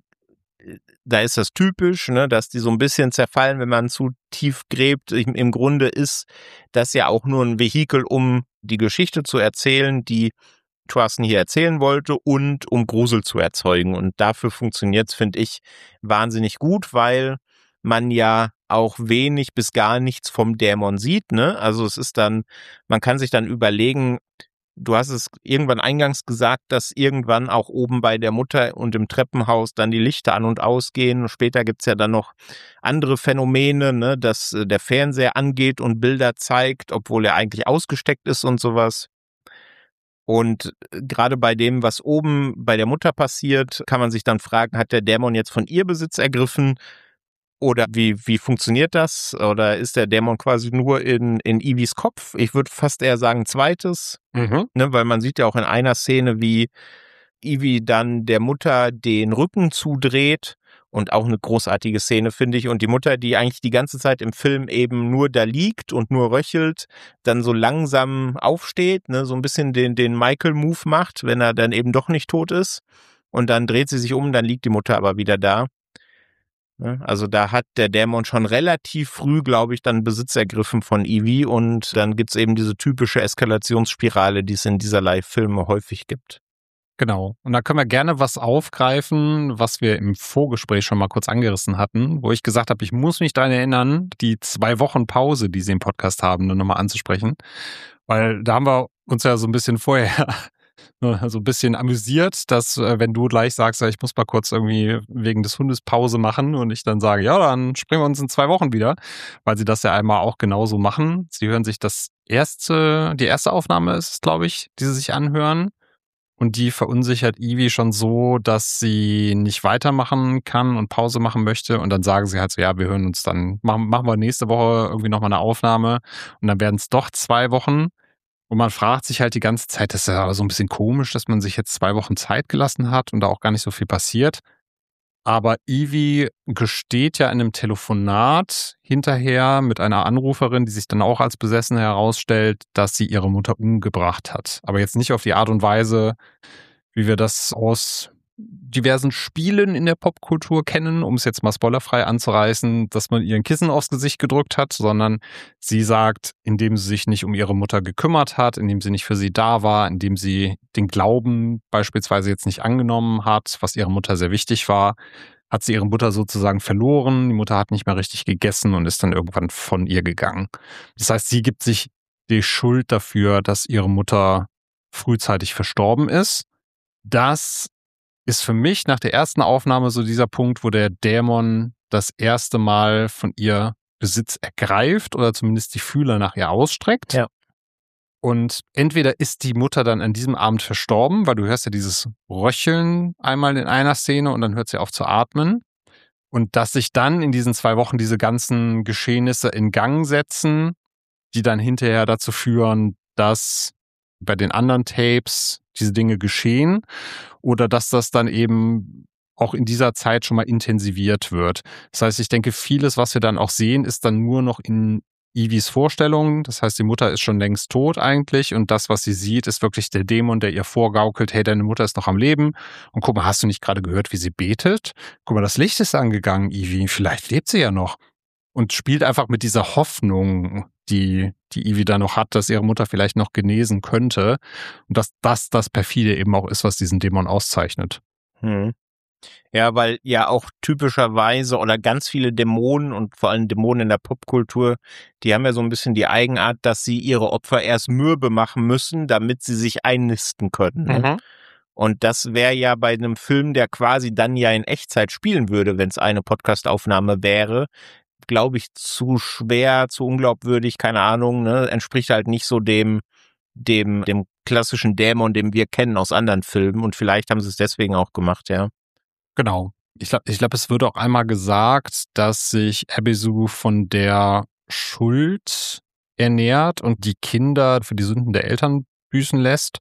da ist das typisch, ne, dass die so ein bisschen zerfallen, wenn man zu tief gräbt. Im Grunde ist das ja auch nur ein Vehikel, um die Geschichte zu erzählen, die Thorsten hier erzählen wollte und um Grusel zu erzeugen. Und dafür funktioniert es, finde ich, wahnsinnig gut, weil man ja auch wenig bis gar nichts vom Dämon sieht, ne? Also es ist dann, man kann sich dann überlegen, du hast es irgendwann eingangs gesagt, dass irgendwann auch oben bei der Mutter und im Treppenhaus dann die Lichter an- und ausgehen. Später gibt's ja dann noch andere Phänomene, ne, dass äh, der Fernseher angeht und Bilder zeigt, obwohl er eigentlich ausgesteckt ist und sowas. Und äh, gerade bei dem, was oben bei der Mutter passiert, kann man sich dann fragen, hat der Dämon jetzt von ihr Besitz ergriffen? Oder wie, wie funktioniert das? Oder ist der Dämon quasi nur in, in Eevees Kopf? Ich würde fast eher sagen zweites, Mhm. ne, weil man sieht ja auch in einer Szene, wie Evie dann der Mutter den Rücken zudreht. Und auch eine großartige Szene, finde ich. Und die Mutter, die eigentlich die ganze Zeit im Film eben nur da liegt und nur röchelt, dann so langsam aufsteht, ne, so ein bisschen den, den Michael-Move macht, wenn er dann eben doch nicht tot ist. Und dann dreht sie sich um, dann liegt die Mutter aber wieder da. Also da hat der Dämon schon relativ früh, glaube ich, dann Besitz ergriffen von Evie und dann gibt's eben diese typische Eskalationsspirale, die es in dieserlei Filme häufig gibt. Genau. Und da können wir gerne was aufgreifen, was wir im Vorgespräch schon mal kurz angerissen hatten, wo ich gesagt habe, ich muss mich daran erinnern, die zwei Wochen Pause, die Sie im Podcast haben, dann nochmal anzusprechen. Weil da haben wir uns ja so ein bisschen vorher so ein bisschen amüsiert, dass äh, wenn du gleich sagst, ja, ich muss mal kurz irgendwie wegen des Hundes Pause machen und ich dann sage, ja, dann springen wir uns in zwei Wochen wieder, weil sie das ja einmal auch genauso machen. Sie hören sich das erste, die erste Aufnahme ist es, glaube ich, die sie sich anhören. Und die verunsichert Evie schon so, dass sie nicht weitermachen kann und Pause machen möchte. Und dann sagen sie halt so, ja, wir hören uns dann, machen, machen wir nächste Woche irgendwie nochmal eine Aufnahme. Und dann werden es doch zwei Wochen. Und man fragt sich halt die ganze Zeit, das ist ja so ein bisschen komisch, dass man sich jetzt zwei Wochen Zeit gelassen hat und da auch gar nicht so viel passiert. Aber Evie gesteht ja in einem Telefonat hinterher mit einer Anruferin, die sich dann auch als besessen herausstellt, dass sie ihre Mutter umgebracht hat. Aber jetzt nicht auf die Art und Weise, wie wir das aus diversen Spielen in der Popkultur kennen, um es jetzt mal spoilerfrei anzureißen, dass man ihr ein Kissen aufs Gesicht gedrückt hat, sondern sie sagt, indem sie sich nicht um ihre Mutter gekümmert hat, indem sie nicht für sie da war, indem sie den Glauben beispielsweise jetzt nicht angenommen hat, was ihrer Mutter sehr wichtig war, hat sie ihre Mutter sozusagen verloren. Die Mutter hat nicht mehr richtig gegessen und ist dann irgendwann von ihr gegangen. Das heißt, sie gibt sich die Schuld dafür, dass ihre Mutter frühzeitig verstorben ist. Das ist für mich nach der ersten Aufnahme so dieser Punkt, wo der Dämon das erste Mal von ihr Besitz ergreift oder zumindest die Fühler nach ihr ausstreckt. Ja. Und entweder ist die Mutter dann an diesem Abend verstorben, weil du hörst ja dieses Röcheln einmal in einer Szene und dann hört sie auf zu atmen. Und dass sich dann in diesen zwei Wochen diese ganzen Geschehnisse in Gang setzen, die dann hinterher dazu führen, dass bei den anderen Tapes diese Dinge geschehen oder dass das dann eben auch in dieser Zeit schon mal intensiviert wird. Das heißt, ich denke, vieles, was wir dann auch sehen, ist dann nur noch in Evies Vorstellung. Das heißt, die Mutter ist schon längst tot eigentlich und das, was sie sieht, ist wirklich der Dämon, der ihr vorgaukelt, hey, deine Mutter ist noch am Leben und guck mal, hast du nicht gerade gehört, wie sie betet? Guck mal, das Licht ist angegangen, Evie, vielleicht lebt sie ja noch. Und spielt einfach mit dieser Hoffnung, die die Evie da noch hat, dass ihre Mutter vielleicht noch genesen könnte. Und dass das das perfide eben auch ist, was diesen Dämon auszeichnet. Hm. Ja, weil ja auch typischerweise oder ganz viele Dämonen und vor allem Dämonen in der Popkultur, die haben ja so ein bisschen die Eigenart, dass sie ihre Opfer erst mürbe machen müssen, damit sie sich einnisten können. Ne? Mhm. Und das wäre ja bei einem Film, der quasi dann ja in Echtzeit spielen würde, wenn es eine Podcastaufnahme wäre, glaube ich, zu schwer, zu unglaubwürdig, keine Ahnung, ne, entspricht halt nicht so dem, dem, dem klassischen Dämon, den wir kennen aus anderen Filmen und vielleicht haben sie es deswegen auch gemacht, ja. Genau. Ich glaube, ich glaub, es wird auch einmal gesagt, dass sich Abisu von der Schuld ernährt und die Kinder für die Sünden der Eltern büßen lässt.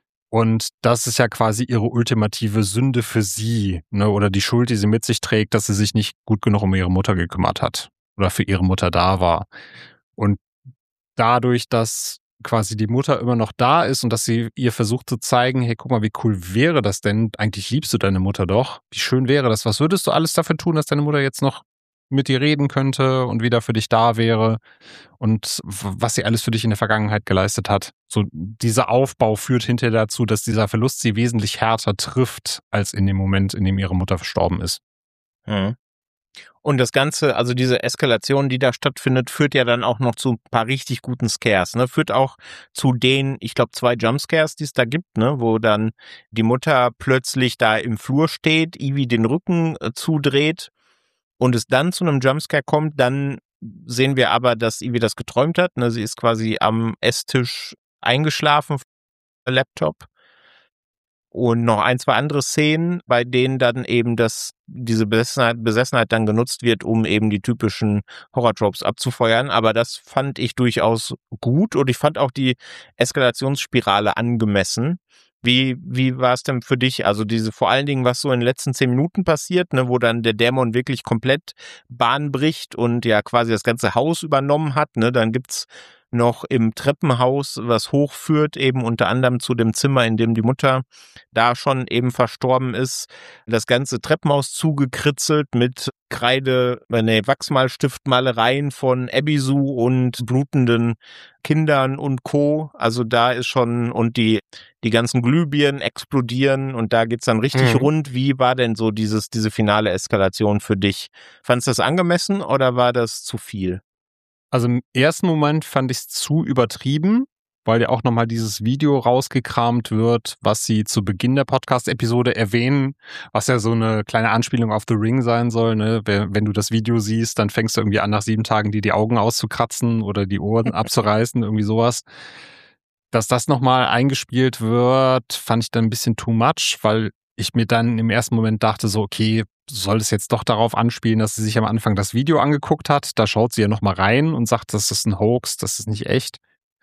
Und das ist ja quasi ihre ultimative Sünde für sie, ne? Oder die Schuld, die sie mit sich trägt, dass sie sich nicht gut genug um ihre Mutter gekümmert hat oder für ihre Mutter da war. Und dadurch, dass quasi die Mutter immer noch da ist und dass sie ihr versucht zu zeigen, hey, guck mal, wie cool wäre das denn? Eigentlich liebst du deine Mutter doch. Wie schön wäre das? Was würdest du alles dafür tun, dass deine Mutter jetzt noch mit dir reden könnte und wieder für dich da wäre und was sie alles für dich in der Vergangenheit geleistet hat. So dieser Aufbau führt hinterher dazu, dass dieser Verlust sie wesentlich härter trifft, als in dem Moment, in dem ihre Mutter verstorben ist. Mhm. Und das Ganze, also diese Eskalation, die da stattfindet, führt ja dann auch noch zu ein paar richtig guten Scares, ne? Führt auch zu den, ich glaube, zwei Jumpscares, die es da gibt, ne? Wo dann die Mutter plötzlich da im Flur steht, Ivy den Rücken äh, zudreht und es dann zu einem Jumpscare kommt, dann sehen wir aber, dass Ivy das geträumt hat, ne? Sie ist quasi am Esstisch eingeschlafen, Laptop. Und noch ein, zwei andere Szenen, bei denen dann eben das, diese Besessenheit, Besessenheit dann genutzt wird, um eben die typischen Horror-Tropes abzufeuern. Aber das fand ich durchaus gut und ich fand auch die Eskalationsspirale angemessen. Wie, wie war es denn für dich? Also diese, vor allen Dingen, was so in den letzten zehn Minuten passiert, ne, wo dann der Dämon wirklich komplett Bahn bricht und ja quasi das ganze Haus übernommen hat, ne, dann gibt's noch im Treppenhaus, was hochführt, eben unter anderem zu dem Zimmer, in dem die Mutter da schon eben verstorben ist. Das ganze Treppenhaus zugekritzelt mit Kreide, nee, Wachsmalstiftmalereien von Ebisu und blutenden Kindern und Co. Also da ist schon, und die, die ganzen Glühbirnen explodieren und da geht's dann richtig Mhm. rund. Wie war denn so dieses, diese finale Eskalation für dich? Fandst du das angemessen oder war das zu viel? Also im ersten Moment fand ich es zu übertrieben, weil ja auch nochmal dieses Video rausgekramt wird, was sie zu Beginn der Podcast-Episode erwähnen, was ja so eine kleine Anspielung auf The Ring sein soll. Ne? Wenn du das Video siehst, dann fängst du irgendwie an, nach sieben Tagen dir die Augen auszukratzen oder die Ohren abzureißen, irgendwie sowas. Dass das nochmal eingespielt wird, fand ich dann ein bisschen too much, weil ich mir dann im ersten Moment dachte so, okay, soll es jetzt doch darauf anspielen, dass sie sich am Anfang das Video angeguckt hat? Da schaut sie ja nochmal rein und sagt, das ist ein Hoax, das ist nicht echt.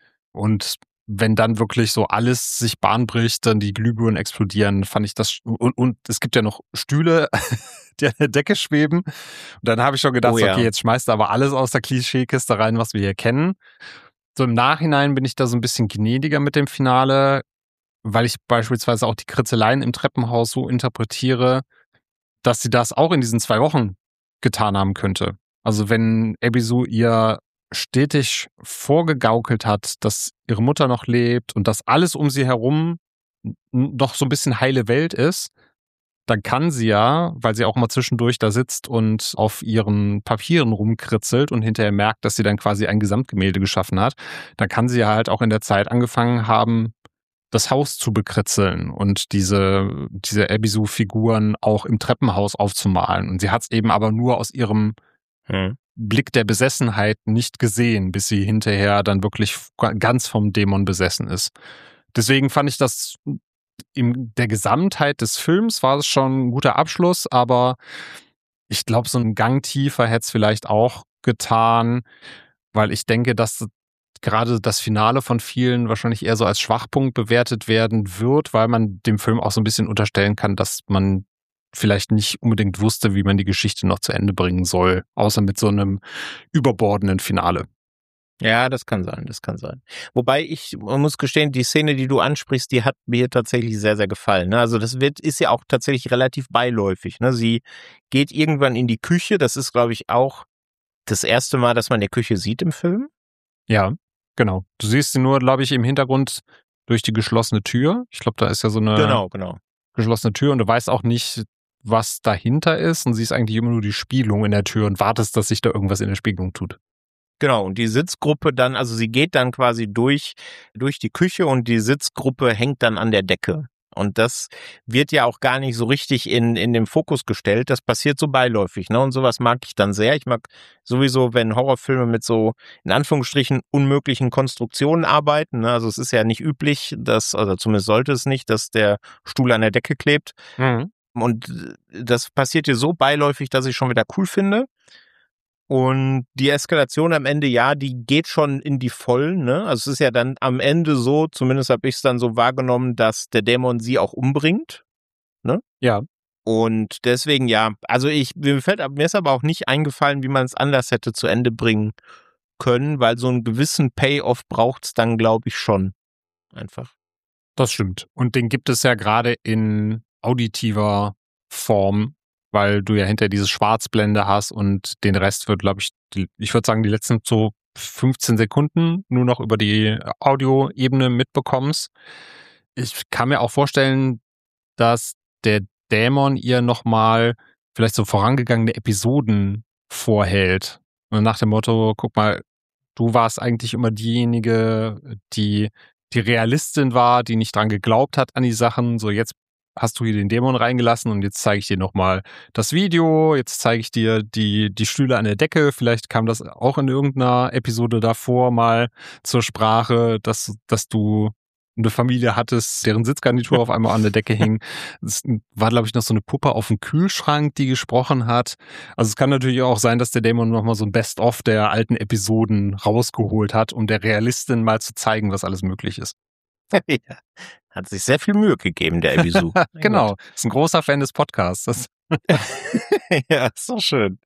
Und wenn dann wirklich so alles sich Bahn bricht, dann die Glühbirnen explodieren, fand ich das, und, und es gibt ja noch Stühle, die an der Decke schweben. Und dann habe ich schon gedacht, Oh ja. okay, jetzt schmeißt du aber alles aus der Klischeekiste rein, was wir hier kennen. So im Nachhinein bin ich da so ein bisschen gnädiger mit dem Finale, weil ich beispielsweise auch die Kritzeleien im Treppenhaus so interpretiere, dass sie das auch in diesen zwei Wochen getan haben könnte. Also wenn Ebisu ihr stetig vorgegaukelt hat, dass ihre Mutter noch lebt und dass alles um sie herum noch so ein bisschen heile Welt ist, dann kann sie ja, weil sie auch mal zwischendurch da sitzt und auf ihren Papieren rumkritzelt und hinterher merkt, dass sie dann quasi ein Gesamtgemälde geschaffen hat, dann kann sie ja halt auch in der Zeit angefangen haben, das Haus zu bekritzeln und diese, diese Ebisu-Figuren auch im Treppenhaus aufzumalen. Und sie hat es eben aber nur aus ihrem Hm. Blick der Besessenheit nicht gesehen, bis sie hinterher dann wirklich ganz vom Dämon besessen ist. Deswegen fand ich das in der Gesamtheit des Films war es schon ein guter Abschluss, aber ich glaube, so ein Gang tiefer hätte es vielleicht auch getan, weil ich denke, dass gerade das Finale von vielen wahrscheinlich eher so als Schwachpunkt bewertet werden wird, weil man dem Film auch so ein bisschen unterstellen kann, dass man vielleicht nicht unbedingt wusste, wie man die Geschichte noch zu Ende bringen soll, außer mit so einem überbordenden Finale. Ja, das kann sein, das kann sein. Wobei ich man muss gestehen, die Szene, die du ansprichst, die hat mir tatsächlich sehr, sehr gefallen. Ne? Also das wird ist ja auch tatsächlich relativ beiläufig. Ne? Sie geht irgendwann in die Küche. Das ist, glaube ich, auch das erste Mal, dass man die Küche sieht im Film. Ja, genau. Du siehst sie nur, glaube ich, im Hintergrund durch die geschlossene Tür. Ich glaube, da ist ja so eine Genau, genau. geschlossene Tür und du weißt auch nicht, was dahinter ist und siehst eigentlich immer nur die Spiegelung in der Tür und wartest, dass sich da irgendwas in der Spiegelung tut. Genau, und die Sitzgruppe dann, also sie geht dann quasi durch, durch die Küche und die Sitzgruppe hängt dann an der Decke. Und das wird ja auch gar nicht so richtig in, in den Fokus gestellt. Das passiert so beiläufig, ne? Und sowas mag ich dann sehr. Ich mag sowieso, wenn Horrorfilme mit so, in Anführungsstrichen, unmöglichen Konstruktionen arbeiten, ne? Also es ist ja nicht üblich, dass, also zumindest sollte es nicht, dass der Stuhl an der Decke klebt. Mhm. Und das passiert hier so beiläufig, dass ich schon wieder cool finde. Und die Eskalation am Ende, ja, die geht schon in die Vollen, ne? Also es ist ja dann am Ende so, zumindest habe ich es dann so wahrgenommen, dass der Dämon sie auch umbringt, ne? Ja. Und deswegen, ja, also ich, mir fällt, mir ist aber auch nicht eingefallen, wie man es anders hätte zu Ende bringen können, weil so einen gewissen Payoff braucht es dann, glaube ich, schon. Einfach. Das stimmt. Und den gibt es ja gerade in auditiver Form, weil du ja hinter diese Schwarzblende hast und den Rest wird, glaube ich, die, ich würde sagen, die letzten so fünfzehn Sekunden nur noch über die Audioebene mitbekommst. Ich kann mir auch vorstellen, dass der Dämon ihr nochmal vielleicht so vorangegangene Episoden vorhält. Und nach dem Motto, guck mal, du warst eigentlich immer diejenige, die die Realistin war, die nicht dran geglaubt hat an die Sachen. So, jetzt hast du hier den Dämon reingelassen und jetzt zeige ich dir nochmal das Video, jetzt zeige ich dir die, die Stühle an der Decke. Vielleicht kam das auch in irgendeiner Episode davor mal zur Sprache, dass, dass du eine Familie hattest, deren Sitzgarnitur auf einmal an der Decke hing. Es war, glaube ich, noch so eine Puppe auf dem Kühlschrank, die gesprochen hat. Also es kann natürlich auch sein, dass der Dämon nochmal so ein Best-of der alten Episoden rausgeholt hat, um der Realistin mal zu zeigen, was alles möglich ist. Ja. Hat sich sehr viel Mühe gegeben, der Ebisu. Genau, ist ein großer Fan des Podcasts. Das ja, ist doch schön.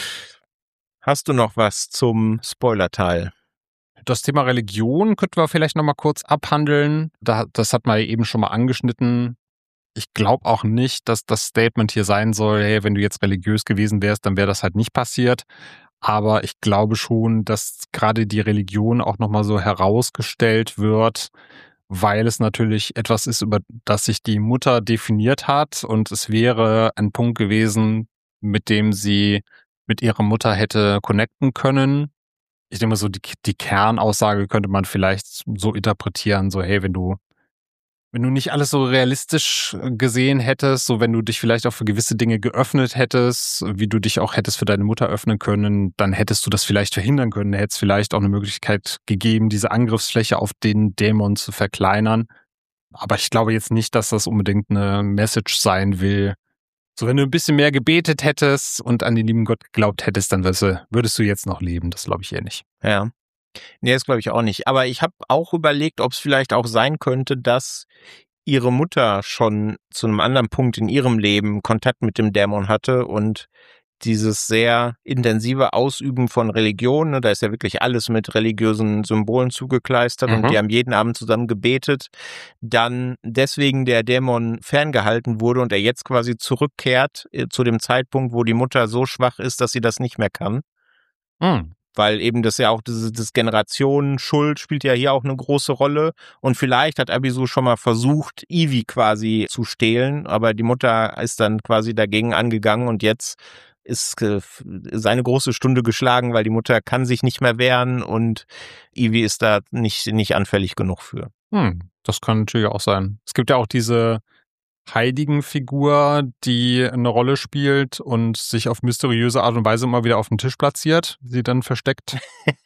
Hast du noch was zum Spoiler-Teil? Das Thema Religion könnten wir vielleicht nochmal kurz abhandeln. Da, das hat man eben schon mal angeschnitten. Ich glaube auch nicht, dass das Statement hier sein soll, hey, wenn du jetzt religiös gewesen wärst, dann wäre das halt nicht passiert. Aber ich glaube schon, dass gerade die Religion auch nochmal so herausgestellt wird, weil es natürlich etwas ist, über das sich die Mutter definiert hat. Und es wäre ein Punkt gewesen, mit dem sie mit ihrer Mutter hätte connecten können. Ich denke mal so, die, die Kernaussage könnte man vielleicht so interpretieren, so hey, wenn du wenn du nicht alles so realistisch gesehen hättest, so wenn du dich vielleicht auch für gewisse Dinge geöffnet hättest, wie du dich auch hättest für deine Mutter öffnen können, dann hättest du das vielleicht verhindern können. Da hätte es vielleicht auch eine Möglichkeit gegeben, diese Angriffsfläche auf den Dämon zu verkleinern. Aber ich glaube jetzt nicht, dass das unbedingt eine Message sein will. So, wenn du ein bisschen mehr gebetet hättest und an den lieben Gott geglaubt hättest, dann würdest du jetzt noch leben. Das glaube ich eher nicht. Ja. Nee, das glaube ich auch nicht. Aber ich habe auch überlegt, ob es vielleicht auch sein könnte, dass ihre Mutter schon zu einem anderen Punkt in ihrem Leben Kontakt mit dem Dämon hatte und dieses sehr intensive Ausüben von Religion, ne, da ist ja wirklich alles mit religiösen Symbolen zugekleistert, mhm. und die haben jeden Abend zusammen gebetet, dann deswegen der Dämon ferngehalten wurde und er jetzt quasi zurückkehrt äh, zu dem Zeitpunkt, wo die Mutter so schwach ist, dass sie das nicht mehr kann. Mhm. Weil eben das ja auch, das, das Generationenschuld spielt ja hier auch eine große Rolle. Und vielleicht hat Ebisu schon mal versucht, Ivy quasi zu stehlen, aber die Mutter ist dann quasi dagegen angegangen und jetzt ist äh, seine große Stunde geschlagen, weil die Mutter kann sich nicht mehr wehren und Ivy ist da nicht, nicht anfällig genug für. Hm, das kann natürlich auch sein. Es gibt ja auch diese Heiligenfigur, die eine Rolle spielt und sich auf mysteriöse Art und Weise immer wieder auf dem Tisch platziert, sie dann versteckt.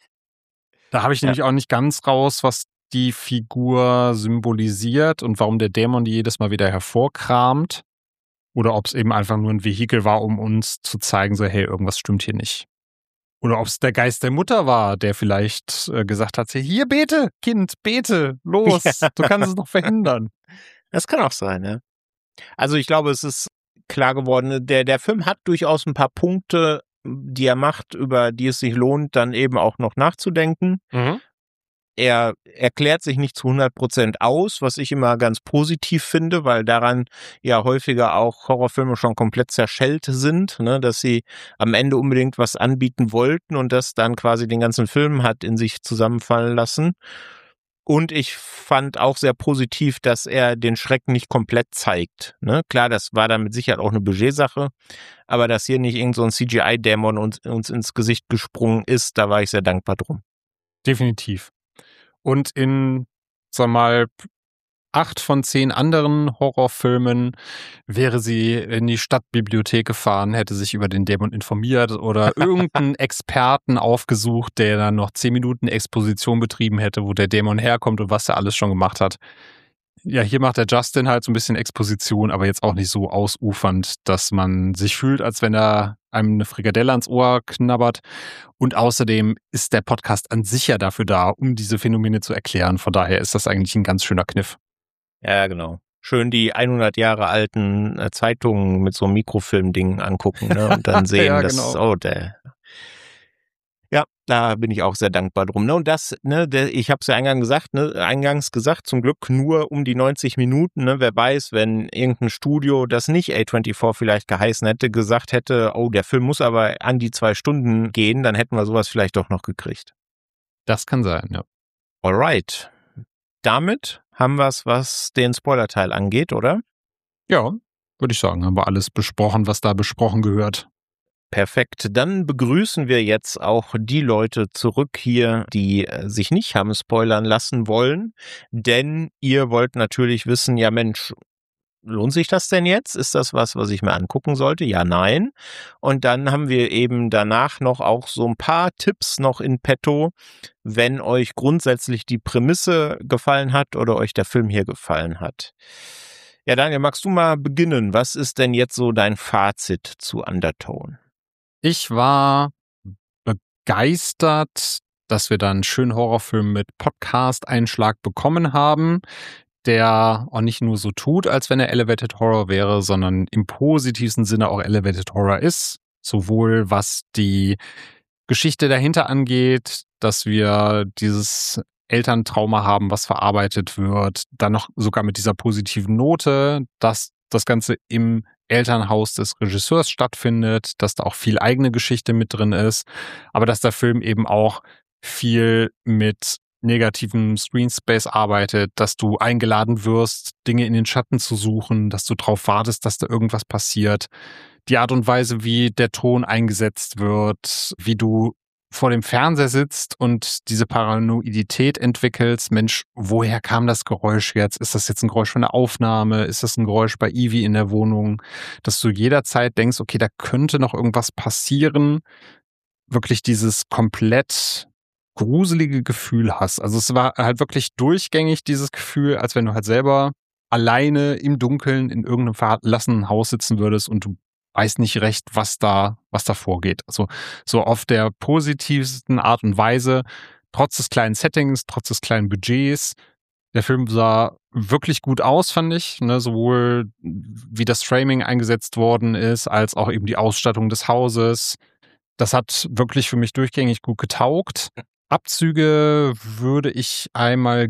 Da habe ich ja. nämlich auch nicht ganz raus, was die Figur symbolisiert und warum der Dämon die jedes Mal wieder hervorkramt. Oder ob es eben einfach nur ein Vehikel war, um uns zu zeigen, so hey, irgendwas stimmt hier nicht. Oder ob es der Geist der Mutter war, der vielleicht äh, gesagt hat, hier bete, Kind, bete, los, ja. du kannst es noch verhindern. Das kann auch sein, ja. Also ich glaube, es ist klar geworden, der, der Film hat durchaus ein paar Punkte, die er macht, über die es sich lohnt, dann eben auch noch nachzudenken. Mhm. Er erklärt sich nicht zu hundert Prozent aus, was ich immer ganz positiv finde, weil daran ja häufiger auch Horrorfilme schon komplett zerschellt sind, ne, dass sie am Ende unbedingt was anbieten wollten und das dann quasi den ganzen Film hat in sich zusammenfallen lassen. Und ich fand auch sehr positiv, dass er den Schreck nicht komplett zeigt. Ne? Klar, das war dann mit Sicherheit auch eine Budgetsache, aber dass hier nicht irgend so ein C G I-Dämon uns, uns ins Gesicht gesprungen ist, da war ich sehr dankbar drum. Definitiv. Und in, sag mal, acht von zehn anderen Horrorfilmen wäre sie in die Stadtbibliothek gefahren, hätte sich über den Dämon informiert oder irgendeinen Experten aufgesucht, der dann noch zehn Minuten Exposition betrieben hätte, wo der Dämon herkommt und was er alles schon gemacht hat. Ja, hier macht der Justin halt so ein bisschen Exposition, aber jetzt auch nicht so ausufernd, dass man sich fühlt, als wenn er einem eine Frikadelle ans Ohr knabbert. Und außerdem ist der Podcast an sich ja dafür da, um diese Phänomene zu erklären. Von daher ist das eigentlich ein ganz schöner Kniff. Ja, genau. Schön die hundert Jahre alten äh, Zeitungen mit so einem Mikrofilm-Ding angucken, ne? Und dann sehen, ja, dass, genau. oh, der... Ja, da bin ich auch sehr dankbar drum. Ne? Und das, ne, der, ich habe es ja eingangs gesagt, ne, eingangs gesagt, zum Glück nur um die neunzig Minuten. Ne? Wer weiß, wenn irgendein Studio, das nicht A vierundzwanzig vielleicht geheißen hätte, gesagt hätte, oh, der Film muss aber an die zwei Stunden gehen, dann hätten wir sowas vielleicht doch noch gekriegt. Das kann sein, ja. Alright. Damit haben wir es, was den Spoiler-Teil angeht, oder? Ja, würde ich sagen, haben wir alles besprochen, was da besprochen gehört. Perfekt. Dann begrüßen wir jetzt auch die Leute zurück hier, die sich nicht haben spoilern lassen wollen, denn ihr wollt natürlich wissen, ja Mensch, lohnt sich das denn jetzt? Ist das was, was ich mir angucken sollte? Ja, nein. Und dann haben wir eben danach noch auch so ein paar Tipps noch in petto, wenn euch grundsätzlich die Prämisse gefallen hat oder euch der Film hier gefallen hat. Ja, Daniel, magst du mal beginnen? Was ist denn jetzt so dein Fazit zu Undertone? Ich war begeistert, dass wir dann einen schönen Horrorfilm mit Podcast-Einschlag bekommen haben, der auch nicht nur so tut, als wenn er Elevated Horror wäre, sondern im positivsten Sinne auch Elevated Horror ist. Sowohl was die Geschichte dahinter angeht, dass wir dieses Elterntrauma haben, was verarbeitet wird, dann noch sogar mit dieser positiven Note, dass das Ganze im Elternhaus des Regisseurs stattfindet, dass da auch viel eigene Geschichte mit drin ist, aber dass der Film eben auch viel mit negativem Screenspace arbeitet, dass du eingeladen wirst, Dinge in den Schatten zu suchen, dass du drauf wartest, dass da irgendwas passiert. Die Art und Weise, wie der Ton eingesetzt wird, wie du vor dem Fernseher sitzt und diese Paranoidität entwickelst. Mensch, woher kam das Geräusch jetzt? Ist das jetzt ein Geräusch von der Aufnahme? Ist das ein Geräusch bei Evie in der Wohnung? Dass du jederzeit denkst, okay, da könnte noch irgendwas passieren. Wirklich dieses komplett gruselige Gefühl hast. Also es war halt wirklich durchgängig dieses Gefühl, als wenn du halt selber alleine im Dunkeln in irgendeinem verlassenen Haus sitzen würdest und du weißt nicht recht, was da, was da vorgeht. Also so auf der positivsten Art und Weise, trotz des kleinen Settings, trotz des kleinen Budgets. Der Film sah wirklich gut aus, fand ich. Ne? Sowohl wie das Framing eingesetzt worden ist, als auch eben die Ausstattung des Hauses. Das hat wirklich für mich durchgängig gut getaugt. Abzüge würde ich einmal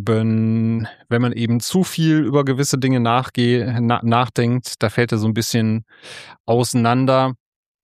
geben, wenn man eben zu viel über gewisse Dinge nachge- na- nachdenkt, da fällt er so ein bisschen auseinander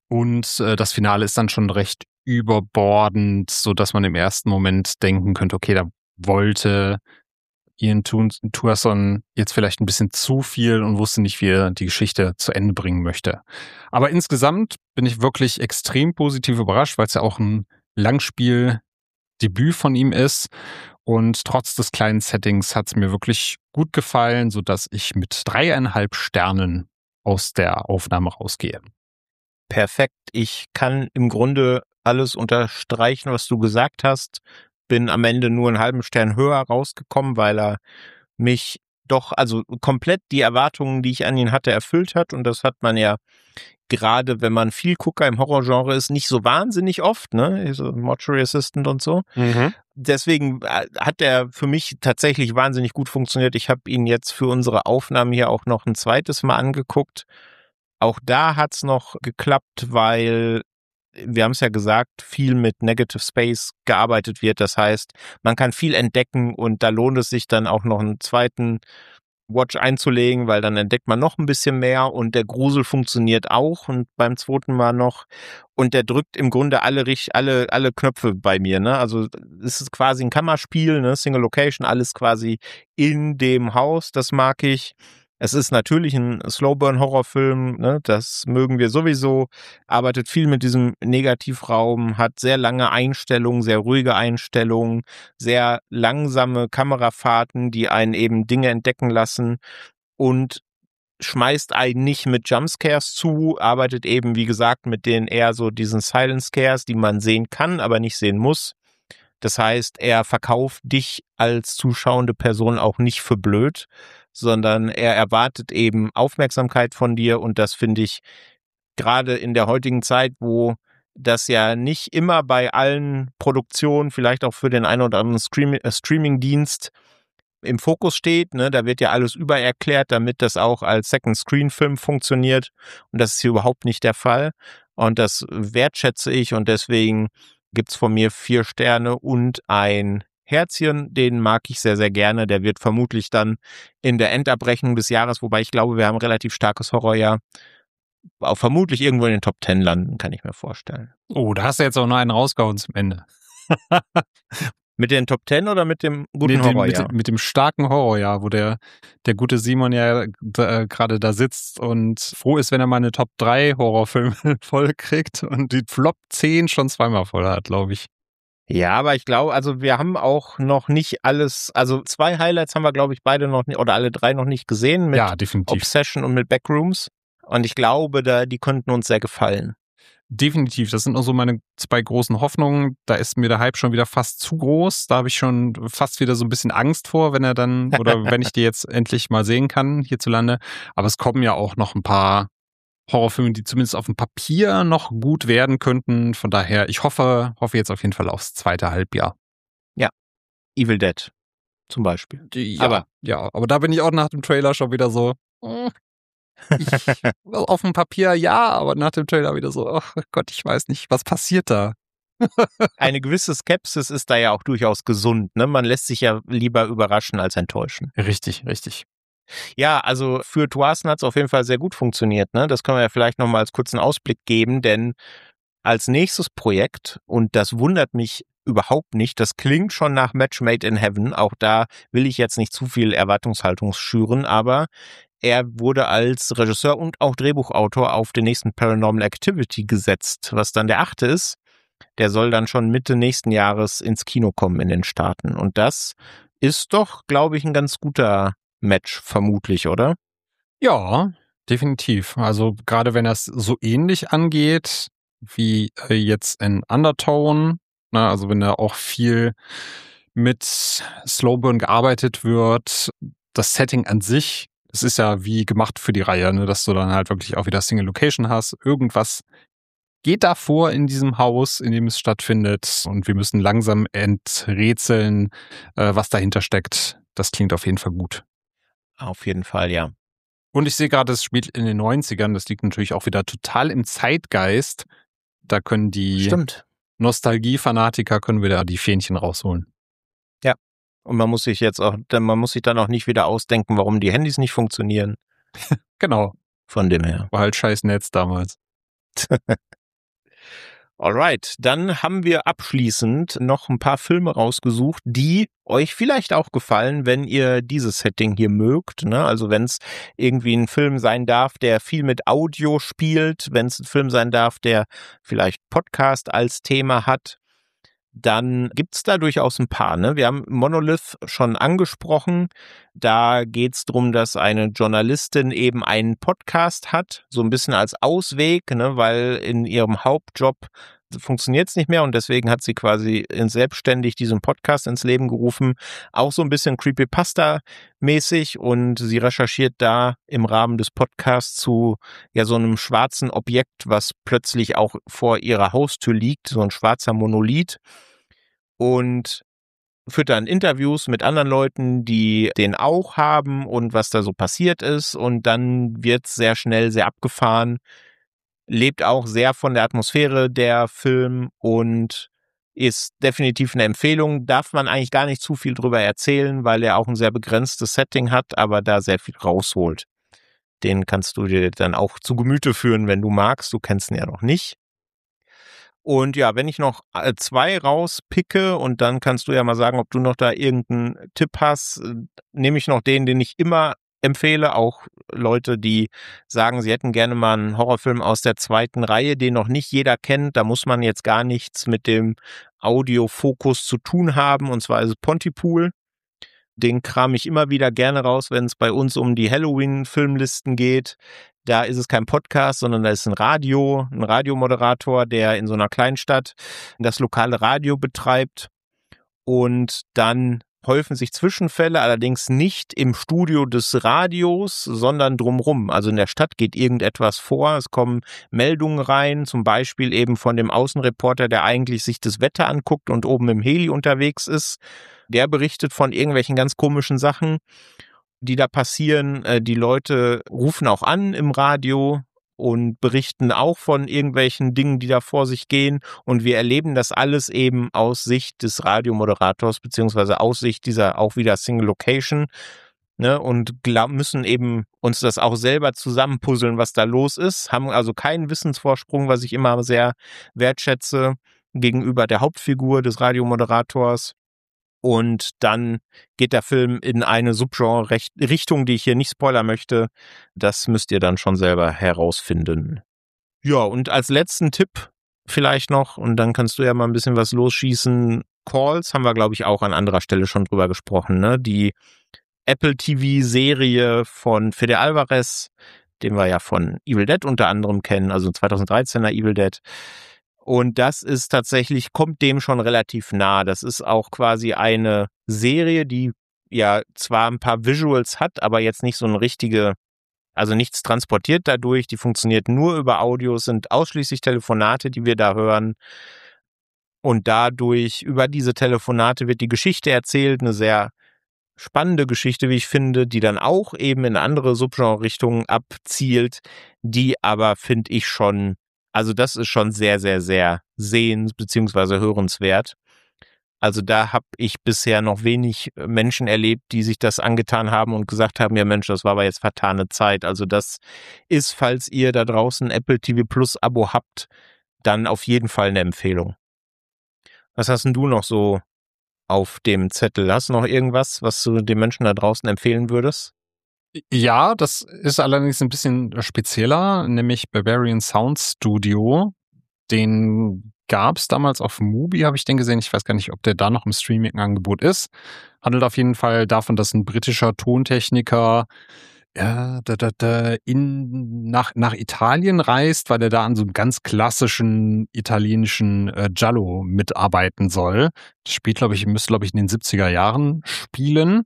und äh, das Finale ist dann schon recht überbordend, sodass man im ersten Moment denken könnte, okay, da wollte Ian Tuason jetzt vielleicht ein bisschen zu viel und wusste nicht, wie er die Geschichte zu Ende bringen möchte. Aber insgesamt bin ich wirklich extrem positiv überrascht, weil es ja auch ein Langspiel Debüt von ihm ist und trotz des kleinen Settings hat es mir wirklich gut gefallen, sodass ich mit dreieinhalb Sternen aus der Aufnahme rausgehe. Perfekt. Ich kann im Grunde alles unterstreichen, was du gesagt hast. Bin am Ende nur einen halben Stern höher rausgekommen, weil er mich doch, also komplett die Erwartungen, die ich an ihn hatte, erfüllt hat. Und das hat man ja gerade, wenn man viel Gucker im Horrorgenre ist, nicht so wahnsinnig oft, ne? So Mortuary Assistant und so. Mhm. Deswegen hat der für mich tatsächlich wahnsinnig gut funktioniert. Ich habe ihn jetzt für unsere Aufnahmen hier auch noch ein zweites Mal angeguckt. Auch da hat's noch geklappt, weil wir haben es ja gesagt, viel mit Negative Space gearbeitet wird. Das heißt, man kann viel entdecken und da lohnt es sich dann auch noch einen zweiten Watch einzulegen, weil dann entdeckt man noch ein bisschen mehr und der Grusel funktioniert auch und beim zweiten Mal noch und der drückt im Grunde alle alle alle Knöpfe bei mir, ne? Also es ist quasi ein Kammerspiel, ne? Single Location, alles quasi in dem Haus, das mag ich. Es ist natürlich ein Slowburn-Horrorfilm, ne? Das mögen wir sowieso, arbeitet viel mit diesem Negativraum, hat sehr lange Einstellungen, sehr ruhige Einstellungen, sehr langsame Kamerafahrten, die einen eben Dinge entdecken lassen und schmeißt einen nicht mit Jumpscares zu, arbeitet eben, wie gesagt, mit den eher so diesen Silent Scares, die man sehen kann, aber nicht sehen muss. Das heißt, er verkauft dich als zuschauende Person auch nicht für blöd, sondern er erwartet eben Aufmerksamkeit von dir und das finde ich gerade in der heutigen Zeit, wo das ja nicht immer bei allen Produktionen, vielleicht auch für den einen oder anderen Stream- äh, Streaming-Dienst im Fokus steht, ne, da wird ja alles übererklärt, damit das auch als Second-Screen-Film funktioniert und das ist hier überhaupt nicht der Fall und das wertschätze ich und deswegen gibt's von mir vier Sterne und ein Herzchen, den mag ich sehr, sehr gerne. Der wird vermutlich dann in der Endabrechnung des Jahres, wobei ich glaube, wir haben ein relativ starkes Horrorjahr, auch vermutlich irgendwo in den Top Ten landen, kann ich mir vorstellen. Oh, da hast du jetzt auch noch einen rausgehauen zum Ende. Mit den Top Ten oder mit dem guten Nee, den, Horrorjahr? mit, mit dem starken Horrorjahr, wo der, der gute Simon ja da, gerade da sitzt und froh ist, wenn er mal eine Top drei Horrorfilme voll kriegt und die Flop zehn schon zweimal voll hat, glaube ich. Ja, aber ich glaube, also wir haben auch noch nicht alles, also zwei Highlights haben wir, glaube ich, beide noch nicht, oder alle drei noch nicht gesehen, mit Ja, definitiv. Obsession und mit Backrooms. Und ich glaube, da die könnten uns sehr gefallen. Definitiv, das sind auch so meine zwei großen Hoffnungen. Da ist mir der Hype schon wieder fast zu groß. Da habe ich schon fast wieder so ein bisschen Angst vor, wenn er dann, oder wenn ich die jetzt endlich mal sehen kann hierzulande. Aber es kommen ja auch noch ein paar Horrorfilme, die zumindest auf dem Papier noch gut werden könnten. Von daher, ich hoffe, hoffe jetzt auf jeden Fall aufs zweite Halbjahr. Ja, Evil Dead zum Beispiel. Ja, aber ja, aber da bin ich auch nach dem Trailer schon wieder so. Ich, auf dem Papier ja, aber nach dem Trailer wieder so, ach Gott, ich weiß nicht, was passiert da? Eine gewisse Skepsis ist da ja auch durchaus gesund, ne? Man lässt sich ja lieber überraschen als enttäuschen. Richtig, richtig. Ja, also für Thorsten hat es auf jeden Fall sehr gut funktioniert, ne? Das können wir ja vielleicht nochmal als kurzen Ausblick geben, denn als nächstes Projekt, und das wundert mich überhaupt nicht, das klingt schon nach Match Made in Heaven, auch da will ich jetzt nicht zu viel Erwartungshaltung schüren, aber er wurde als Regisseur und auch Drehbuchautor auf den nächsten Paranormal Activity gesetzt, was dann der achte ist. Der soll dann schon Mitte nächsten Jahres ins Kino kommen in den Staaten. Und das ist doch, glaube ich, ein ganz guter Match, vermutlich, oder? Ja, definitiv. Also gerade wenn das so ähnlich angeht wie äh, jetzt in Undertone, na, also wenn da auch viel mit Slowburn gearbeitet wird, das Setting an sich, es ist ja wie gemacht für die Reihe, ne, dass du dann halt wirklich auch wieder Single Location hast. Irgendwas geht da vor in diesem Haus, in dem es stattfindet, und wir müssen langsam enträtseln, äh, was dahinter steckt. Das klingt auf jeden Fall gut. Auf jeden Fall, ja. Und ich sehe gerade, es spielt in den neunzigern. Das liegt natürlich auch wieder total im Zeitgeist. Da können die Stimmt. Nostalgie-Fanatiker können wieder die Fähnchen rausholen. Ja. Und man muss sich jetzt auch, man muss sich dann auch nicht wieder ausdenken, warum die Handys nicht funktionieren. Genau. Von dem her. War halt scheiß Netz damals. Alright, dann haben wir abschließend noch ein paar Filme rausgesucht, die euch vielleicht auch gefallen, wenn ihr dieses Setting hier mögt, ne? Also wenn es irgendwie ein Film sein darf, der viel mit Audio spielt, wenn es ein Film sein darf, der vielleicht Podcast als Thema hat, dann gibt's da durchaus ein paar, ne? Wir haben Monolith schon angesprochen. Da geht's drum, dass eine Journalistin eben einen Podcast hat, so ein bisschen als Ausweg, ne? Weil in ihrem Hauptjob funktioniert's nicht mehr und deswegen hat sie quasi selbstständig diesen Podcast ins Leben gerufen. Auch so ein bisschen Creepypasta-mäßig, und sie recherchiert da im Rahmen des Podcasts zu ja so einem schwarzen Objekt, was plötzlich auch vor ihrer Haustür liegt, so ein schwarzer Monolith. Und führt dann Interviews mit anderen Leuten, die den auch haben und was da so passiert ist. Und dann wird's sehr schnell sehr abgefahren, lebt auch sehr von der Atmosphäre der Film und ist definitiv eine Empfehlung. Darf man eigentlich gar nicht zu viel drüber erzählen, weil er auch ein sehr begrenztes Setting hat, aber da sehr viel rausholt. Den kannst du dir dann auch zu Gemüte führen, wenn du magst. Du kennst ihn ja noch nicht. Und ja, wenn ich noch zwei rauspicke und dann kannst du ja mal sagen, ob du noch da irgendeinen Tipp hast, nehme ich noch den, den ich immer empfehle. Auch Leute, die sagen, sie hätten gerne mal einen Horrorfilm aus der zweiten Reihe, den noch nicht jeder kennt. Da muss man jetzt gar nichts mit dem Audiofokus zu tun haben. Und zwar ist es Pontypool. Den kram ich immer wieder gerne raus, wenn es bei uns um die Halloween-Filmlisten geht. Da ist es kein Podcast, sondern da ist ein Radio, ein Radiomoderator, der in so einer Kleinstadt das lokale Radio betreibt. Und dann häufen sich Zwischenfälle, allerdings nicht im Studio des Radios, sondern drumrum. Also in der Stadt geht irgendetwas vor, es kommen Meldungen rein, zum Beispiel eben von dem Außenreporter, der eigentlich sich das Wetter anguckt und oben im Heli unterwegs ist. Der berichtet von irgendwelchen ganz komischen Sachen, die da passieren. Die Leute rufen auch an im Radio und berichten auch von irgendwelchen Dingen, die da vor sich gehen. Und wir erleben das alles eben aus Sicht des Radiomoderators, beziehungsweise aus Sicht dieser auch wieder Single Location. Ne, und glaub, müssen eben uns das auch selber zusammenpuzzeln, was da los ist. Haben also keinen Wissensvorsprung, was ich immer sehr wertschätze gegenüber der Hauptfigur des Radiomoderators. Und dann geht der Film in eine Subgenre-Richtung, die ich hier nicht spoilern möchte. Das müsst ihr dann schon selber herausfinden. Ja, und als letzten Tipp vielleicht noch, und dann kannst du ja mal ein bisschen was losschießen. Calls haben wir, glaube ich, auch an anderer Stelle schon drüber gesprochen, ne? Die Apple T V-Serie von Fede Alvarez, den wir ja von Evil Dead unter anderem kennen, also zweitausenddreizehner Evil Dead. Und das ist tatsächlich, kommt dem schon relativ nah. Das ist auch quasi eine Serie, die ja zwar ein paar Visuals hat, aber jetzt nicht so eine richtige, also nichts transportiert dadurch. Die funktioniert nur über Audio, es sind ausschließlich Telefonate, die wir da hören. Und dadurch, über diese Telefonate wird die Geschichte erzählt, eine sehr spannende Geschichte, wie ich finde, die dann auch eben in andere Subgenre-Richtungen abzielt, die aber, finde ich schon, also das ist schon sehr, sehr, sehr sehens- bzw. hörenswert. Also da habe ich bisher noch wenig Menschen erlebt, die sich das angetan haben und gesagt haben, ja Mensch, das war aber jetzt vertane Zeit. Also das ist, falls ihr da draußen Apple T V Plus Abo habt, dann auf jeden Fall eine Empfehlung. Was hast denn du noch so auf dem Zettel? Hast du noch irgendwas, was du den Menschen da draußen empfehlen würdest? Ja, das ist allerdings ein bisschen spezieller, nämlich Barbarian Sound Studio. Den gab es damals auf Mubi, habe ich den gesehen. Ich weiß gar nicht, ob der da noch im Streaming-Angebot ist. Handelt auf jeden Fall davon, dass ein britischer Tontechniker ja, da, da, da in, nach, nach Italien reist, weil er da an so einem ganz klassischen italienischen äh, Giallo mitarbeiten soll. Das spielt, glaube ich, müsste, glaube ich, in den siebziger Jahren spielen.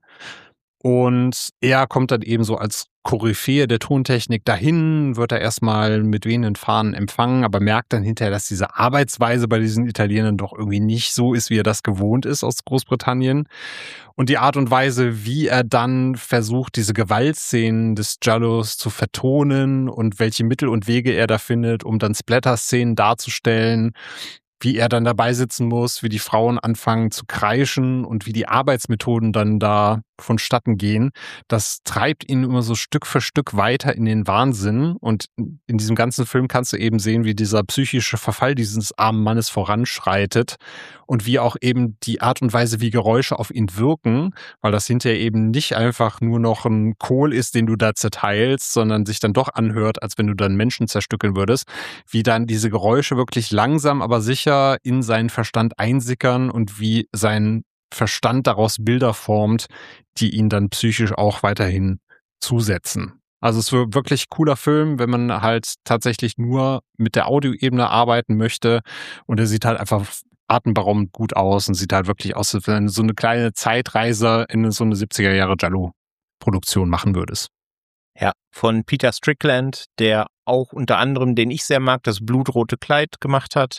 Und er kommt dann eben so als Koryphäe der Tontechnik dahin, wird er erstmal mit wehenden Fahnen empfangen, aber merkt dann hinterher, dass diese Arbeitsweise bei diesen Italienern doch irgendwie nicht so ist, wie er das gewohnt ist aus Großbritannien. Und die Art und Weise, wie er dann versucht, diese Gewaltszenen des Giallos zu vertonen und welche Mittel und Wege er da findet, um dann Splatter-Szenen darzustellen, wie er dann dabei sitzen muss, wie die Frauen anfangen zu kreischen und wie die Arbeitsmethoden dann da vonstatten gehen, das treibt ihn immer so Stück für Stück weiter in den Wahnsinn. Und in diesem ganzen Film kannst du eben sehen, wie dieser psychische Verfall dieses armen Mannes voranschreitet und wie auch eben die Art und Weise, wie Geräusche auf ihn wirken, weil das hinterher eben nicht einfach nur noch ein Kohl ist, den du da zerteilst, sondern sich dann doch anhört, als wenn du dann Menschen zerstückeln würdest, wie dann diese Geräusche wirklich langsam, aber sicher in seinen Verstand einsickern und wie sein Verstand daraus Bilder formt, die ihn dann psychisch auch weiterhin zusetzen. Also es ist wirklich ein cooler Film, wenn man halt tatsächlich nur mit der Audioebene arbeiten möchte, und er sieht halt einfach atemberaubend gut aus und sieht halt wirklich aus, als wenn du so eine kleine Zeitreise in so eine siebziger Jahre Giallo-Produktion machen würdest. Ja, von Peter Strickland, der auch unter anderem, den ich sehr mag, das Blutrote Kleid gemacht hat.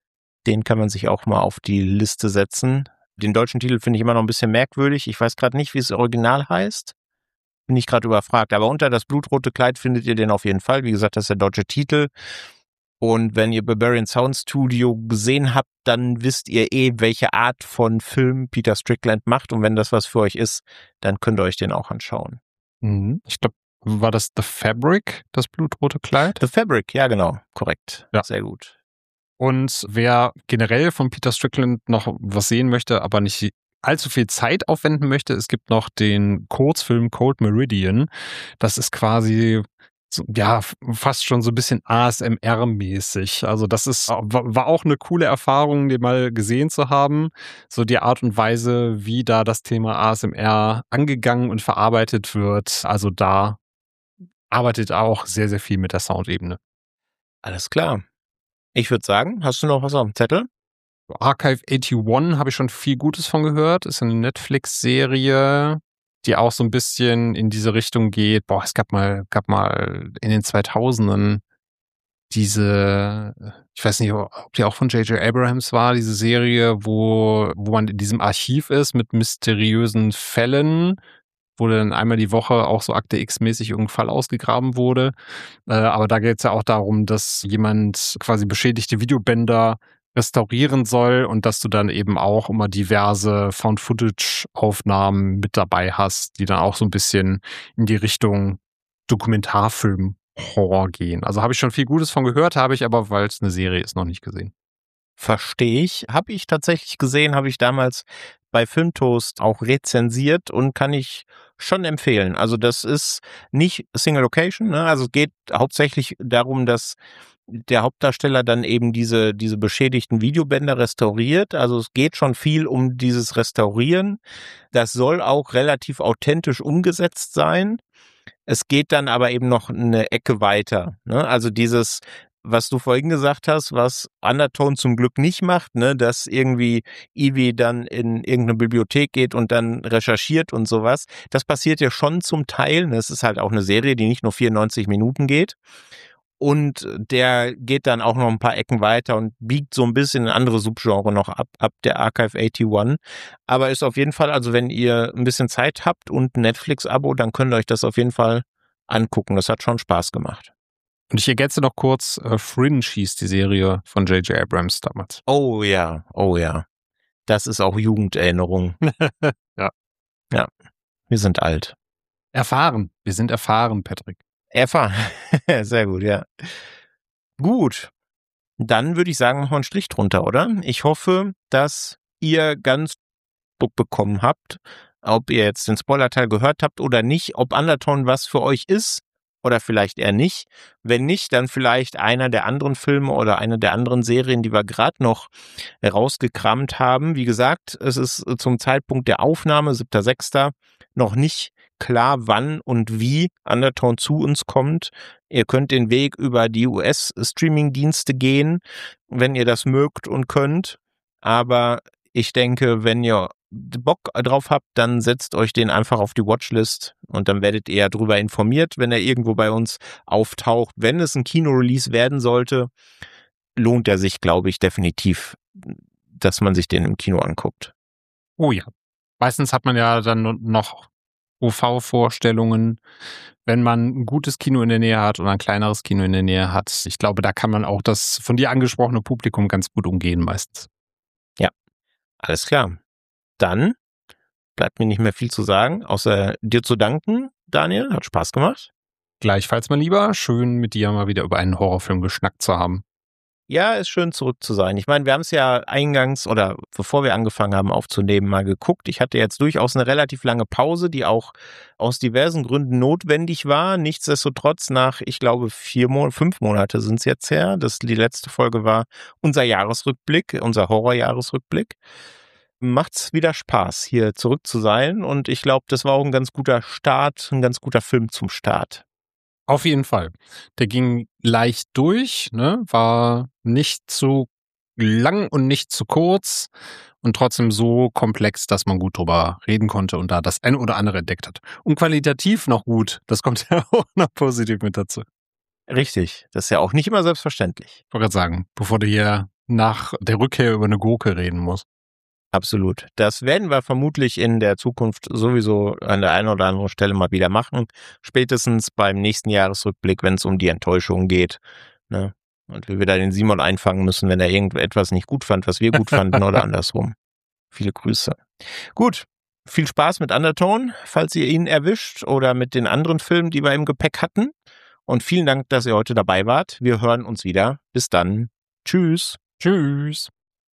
Den kann man sich auch mal auf die Liste setzen. Den deutschen Titel finde ich immer noch ein bisschen merkwürdig. Ich weiß gerade nicht, wie es original heißt. Bin ich gerade überfragt. Aber unter das Blutrote Kleid findet ihr den auf jeden Fall. Wie gesagt, das ist der deutsche Titel. Und wenn ihr Barbarian Sound Studio gesehen habt, dann wisst ihr eh, welche Art von Film Peter Strickland macht. Und wenn das was für euch ist, dann könnt ihr euch den auch anschauen. Mhm. Ich glaube, war das The Fabric, das Blutrote Kleid? The Fabric, ja genau, korrekt. Ja. Sehr gut. Und wer generell von Peter Strickland noch was sehen möchte, aber nicht allzu viel Zeit aufwenden möchte, es gibt noch den Kurzfilm Cold Meridian. Das ist quasi so, ja, fast schon so ein bisschen A S M R-mäßig. Also das ist war auch eine coole Erfahrung, den mal gesehen zu haben. So die Art und Weise, wie da das Thema A S M R angegangen und verarbeitet wird. Also da arbeitet auch sehr, sehr viel mit der Soundebene. Alles klar. Ich würde sagen, hast du noch was auf dem Zettel? Archive einundachtzig habe ich schon viel Gutes von gehört. Ist eine Netflix-Serie, die auch so ein bisschen in diese Richtung geht. Boah, es gab mal, gab mal in den zweitausendern diese, ich weiß nicht, ob die auch von J J Abrams war, diese Serie, wo, wo man in diesem Archiv ist mit mysteriösen Fällen, wo dann einmal die Woche auch so Akte X-mäßig irgendein Fall ausgegraben wurde. Äh, aber da geht es ja auch darum, dass jemand quasi beschädigte Videobänder restaurieren soll und dass du dann eben auch immer diverse Found-Footage-Aufnahmen mit dabei hast, die dann auch so ein bisschen in die Richtung Dokumentarfilm-Horror gehen. Also habe ich schon viel Gutes von gehört, habe ich aber, weil es eine Serie ist, noch nicht gesehen. Verstehe ich. Habe ich tatsächlich gesehen, habe ich damals bei Filmtoast auch rezensiert und kann ich schon empfehlen. Also das ist nicht Single Location, ne? Also es geht hauptsächlich darum, dass der Hauptdarsteller dann eben diese, diese beschädigten Videobänder restauriert. Also es geht schon viel um dieses Restaurieren. Das soll auch relativ authentisch umgesetzt sein. Es geht dann aber eben noch eine Ecke weiter, ne? Also dieses, was du vorhin gesagt hast, was Undertone zum Glück nicht macht, ne, dass irgendwie Ivy dann in irgendeine Bibliothek geht und dann recherchiert und sowas. Das passiert ja schon zum Teil. Es ist halt auch eine Serie, die nicht nur vierundneunzig Minuten geht. Und der geht dann auch noch ein paar Ecken weiter und biegt so ein bisschen in andere Subgenre noch ab, ab der Archive einundachtzig. Aber ist auf jeden Fall, also wenn ihr ein bisschen Zeit habt und ein Netflix-Abo, dann könnt ihr euch das auf jeden Fall angucken. Das hat schon Spaß gemacht. Und ich ergänze noch kurz, äh, Fringe hieß die Serie von J J Abrams damals. Oh ja, oh ja. Das ist auch Jugenderinnerung. Ja. Ja, wir sind alt. Erfahren. Wir sind erfahren, Patrick. Erfahren. Sehr gut, ja. Gut. Dann würde ich sagen, machen wir einen Strich drunter, oder? Ich hoffe, dass ihr ganz Bock bekommen habt, ob ihr jetzt den Spoilerteil gehört habt oder nicht, ob Undertone was für euch ist oder vielleicht eher nicht. Wenn nicht, dann vielleicht einer der anderen Filme oder eine der anderen Serien, die wir gerade noch rausgekramt haben. Wie gesagt, es ist zum Zeitpunkt der Aufnahme, siebter sechster, noch nicht klar, wann und wie Undertone zu uns kommt. Ihr könnt den Weg über die U S-Streaming-Dienste gehen, wenn ihr das mögt und könnt. Aber ich denke, wenn ihr Bock drauf habt, dann setzt euch den einfach auf die Watchlist und dann werdet ihr darüber informiert, wenn er irgendwo bei uns auftaucht. Wenn es ein Kino-Release werden sollte, lohnt er sich, glaube ich, definitiv, dass man sich den im Kino anguckt. Oh ja. Meistens hat man ja dann noch O V-Vorstellungen, wenn man ein gutes Kino in der Nähe hat oder ein kleineres Kino in der Nähe hat. Ich glaube, da kann man auch das von dir angesprochene Publikum ganz gut umgehen meistens. Ja, alles klar. Dann bleibt mir nicht mehr viel zu sagen, außer dir zu danken, Daniel. Hat Spaß gemacht. Gleichfalls, mein Lieber. Schön, mit dir mal wieder über einen Horrorfilm geschnackt zu haben. Ja, ist schön zurück zu sein. Ich meine, wir haben es ja eingangs oder bevor wir angefangen haben aufzunehmen, mal geguckt. Ich hatte jetzt durchaus eine relativ lange Pause, die auch aus diversen Gründen notwendig war. Nichtsdestotrotz nach, ich glaube, vier Monate, fünf Monate sind es jetzt her. Das, die letzte Folge war unser Jahresrückblick, unser Horrorjahresrückblick. Macht's wieder Spaß, hier zurück zu sein. Und ich glaube, das war auch ein ganz guter Start, ein ganz guter Film zum Start. Auf jeden Fall. Der ging leicht durch, ne? War nicht zu lang und nicht zu kurz und trotzdem so komplex, dass man gut drüber reden konnte und da das eine oder andere entdeckt hat. Und qualitativ noch gut. Das kommt ja auch noch positiv mit dazu. Richtig. Das ist ja auch nicht immer selbstverständlich. Ich wollte gerade sagen, bevor du hier nach der Rückkehr über eine Gurke reden musst. Absolut. Das werden wir vermutlich in der Zukunft sowieso an der einen oder anderen Stelle mal wieder machen. Spätestens beim nächsten Jahresrückblick, wenn es um die Enttäuschung geht. Ne? Und wir wieder den Simon einfangen müssen, wenn er irgendetwas nicht gut fand, was wir gut fanden oder andersrum. Viele Grüße. Gut. Viel Spaß mit Undertone, falls ihr ihn erwischt oder mit den anderen Filmen, die wir im Gepäck hatten. Und vielen Dank, dass ihr heute dabei wart. Wir hören uns wieder. Bis dann. Tschüss. Tschüss.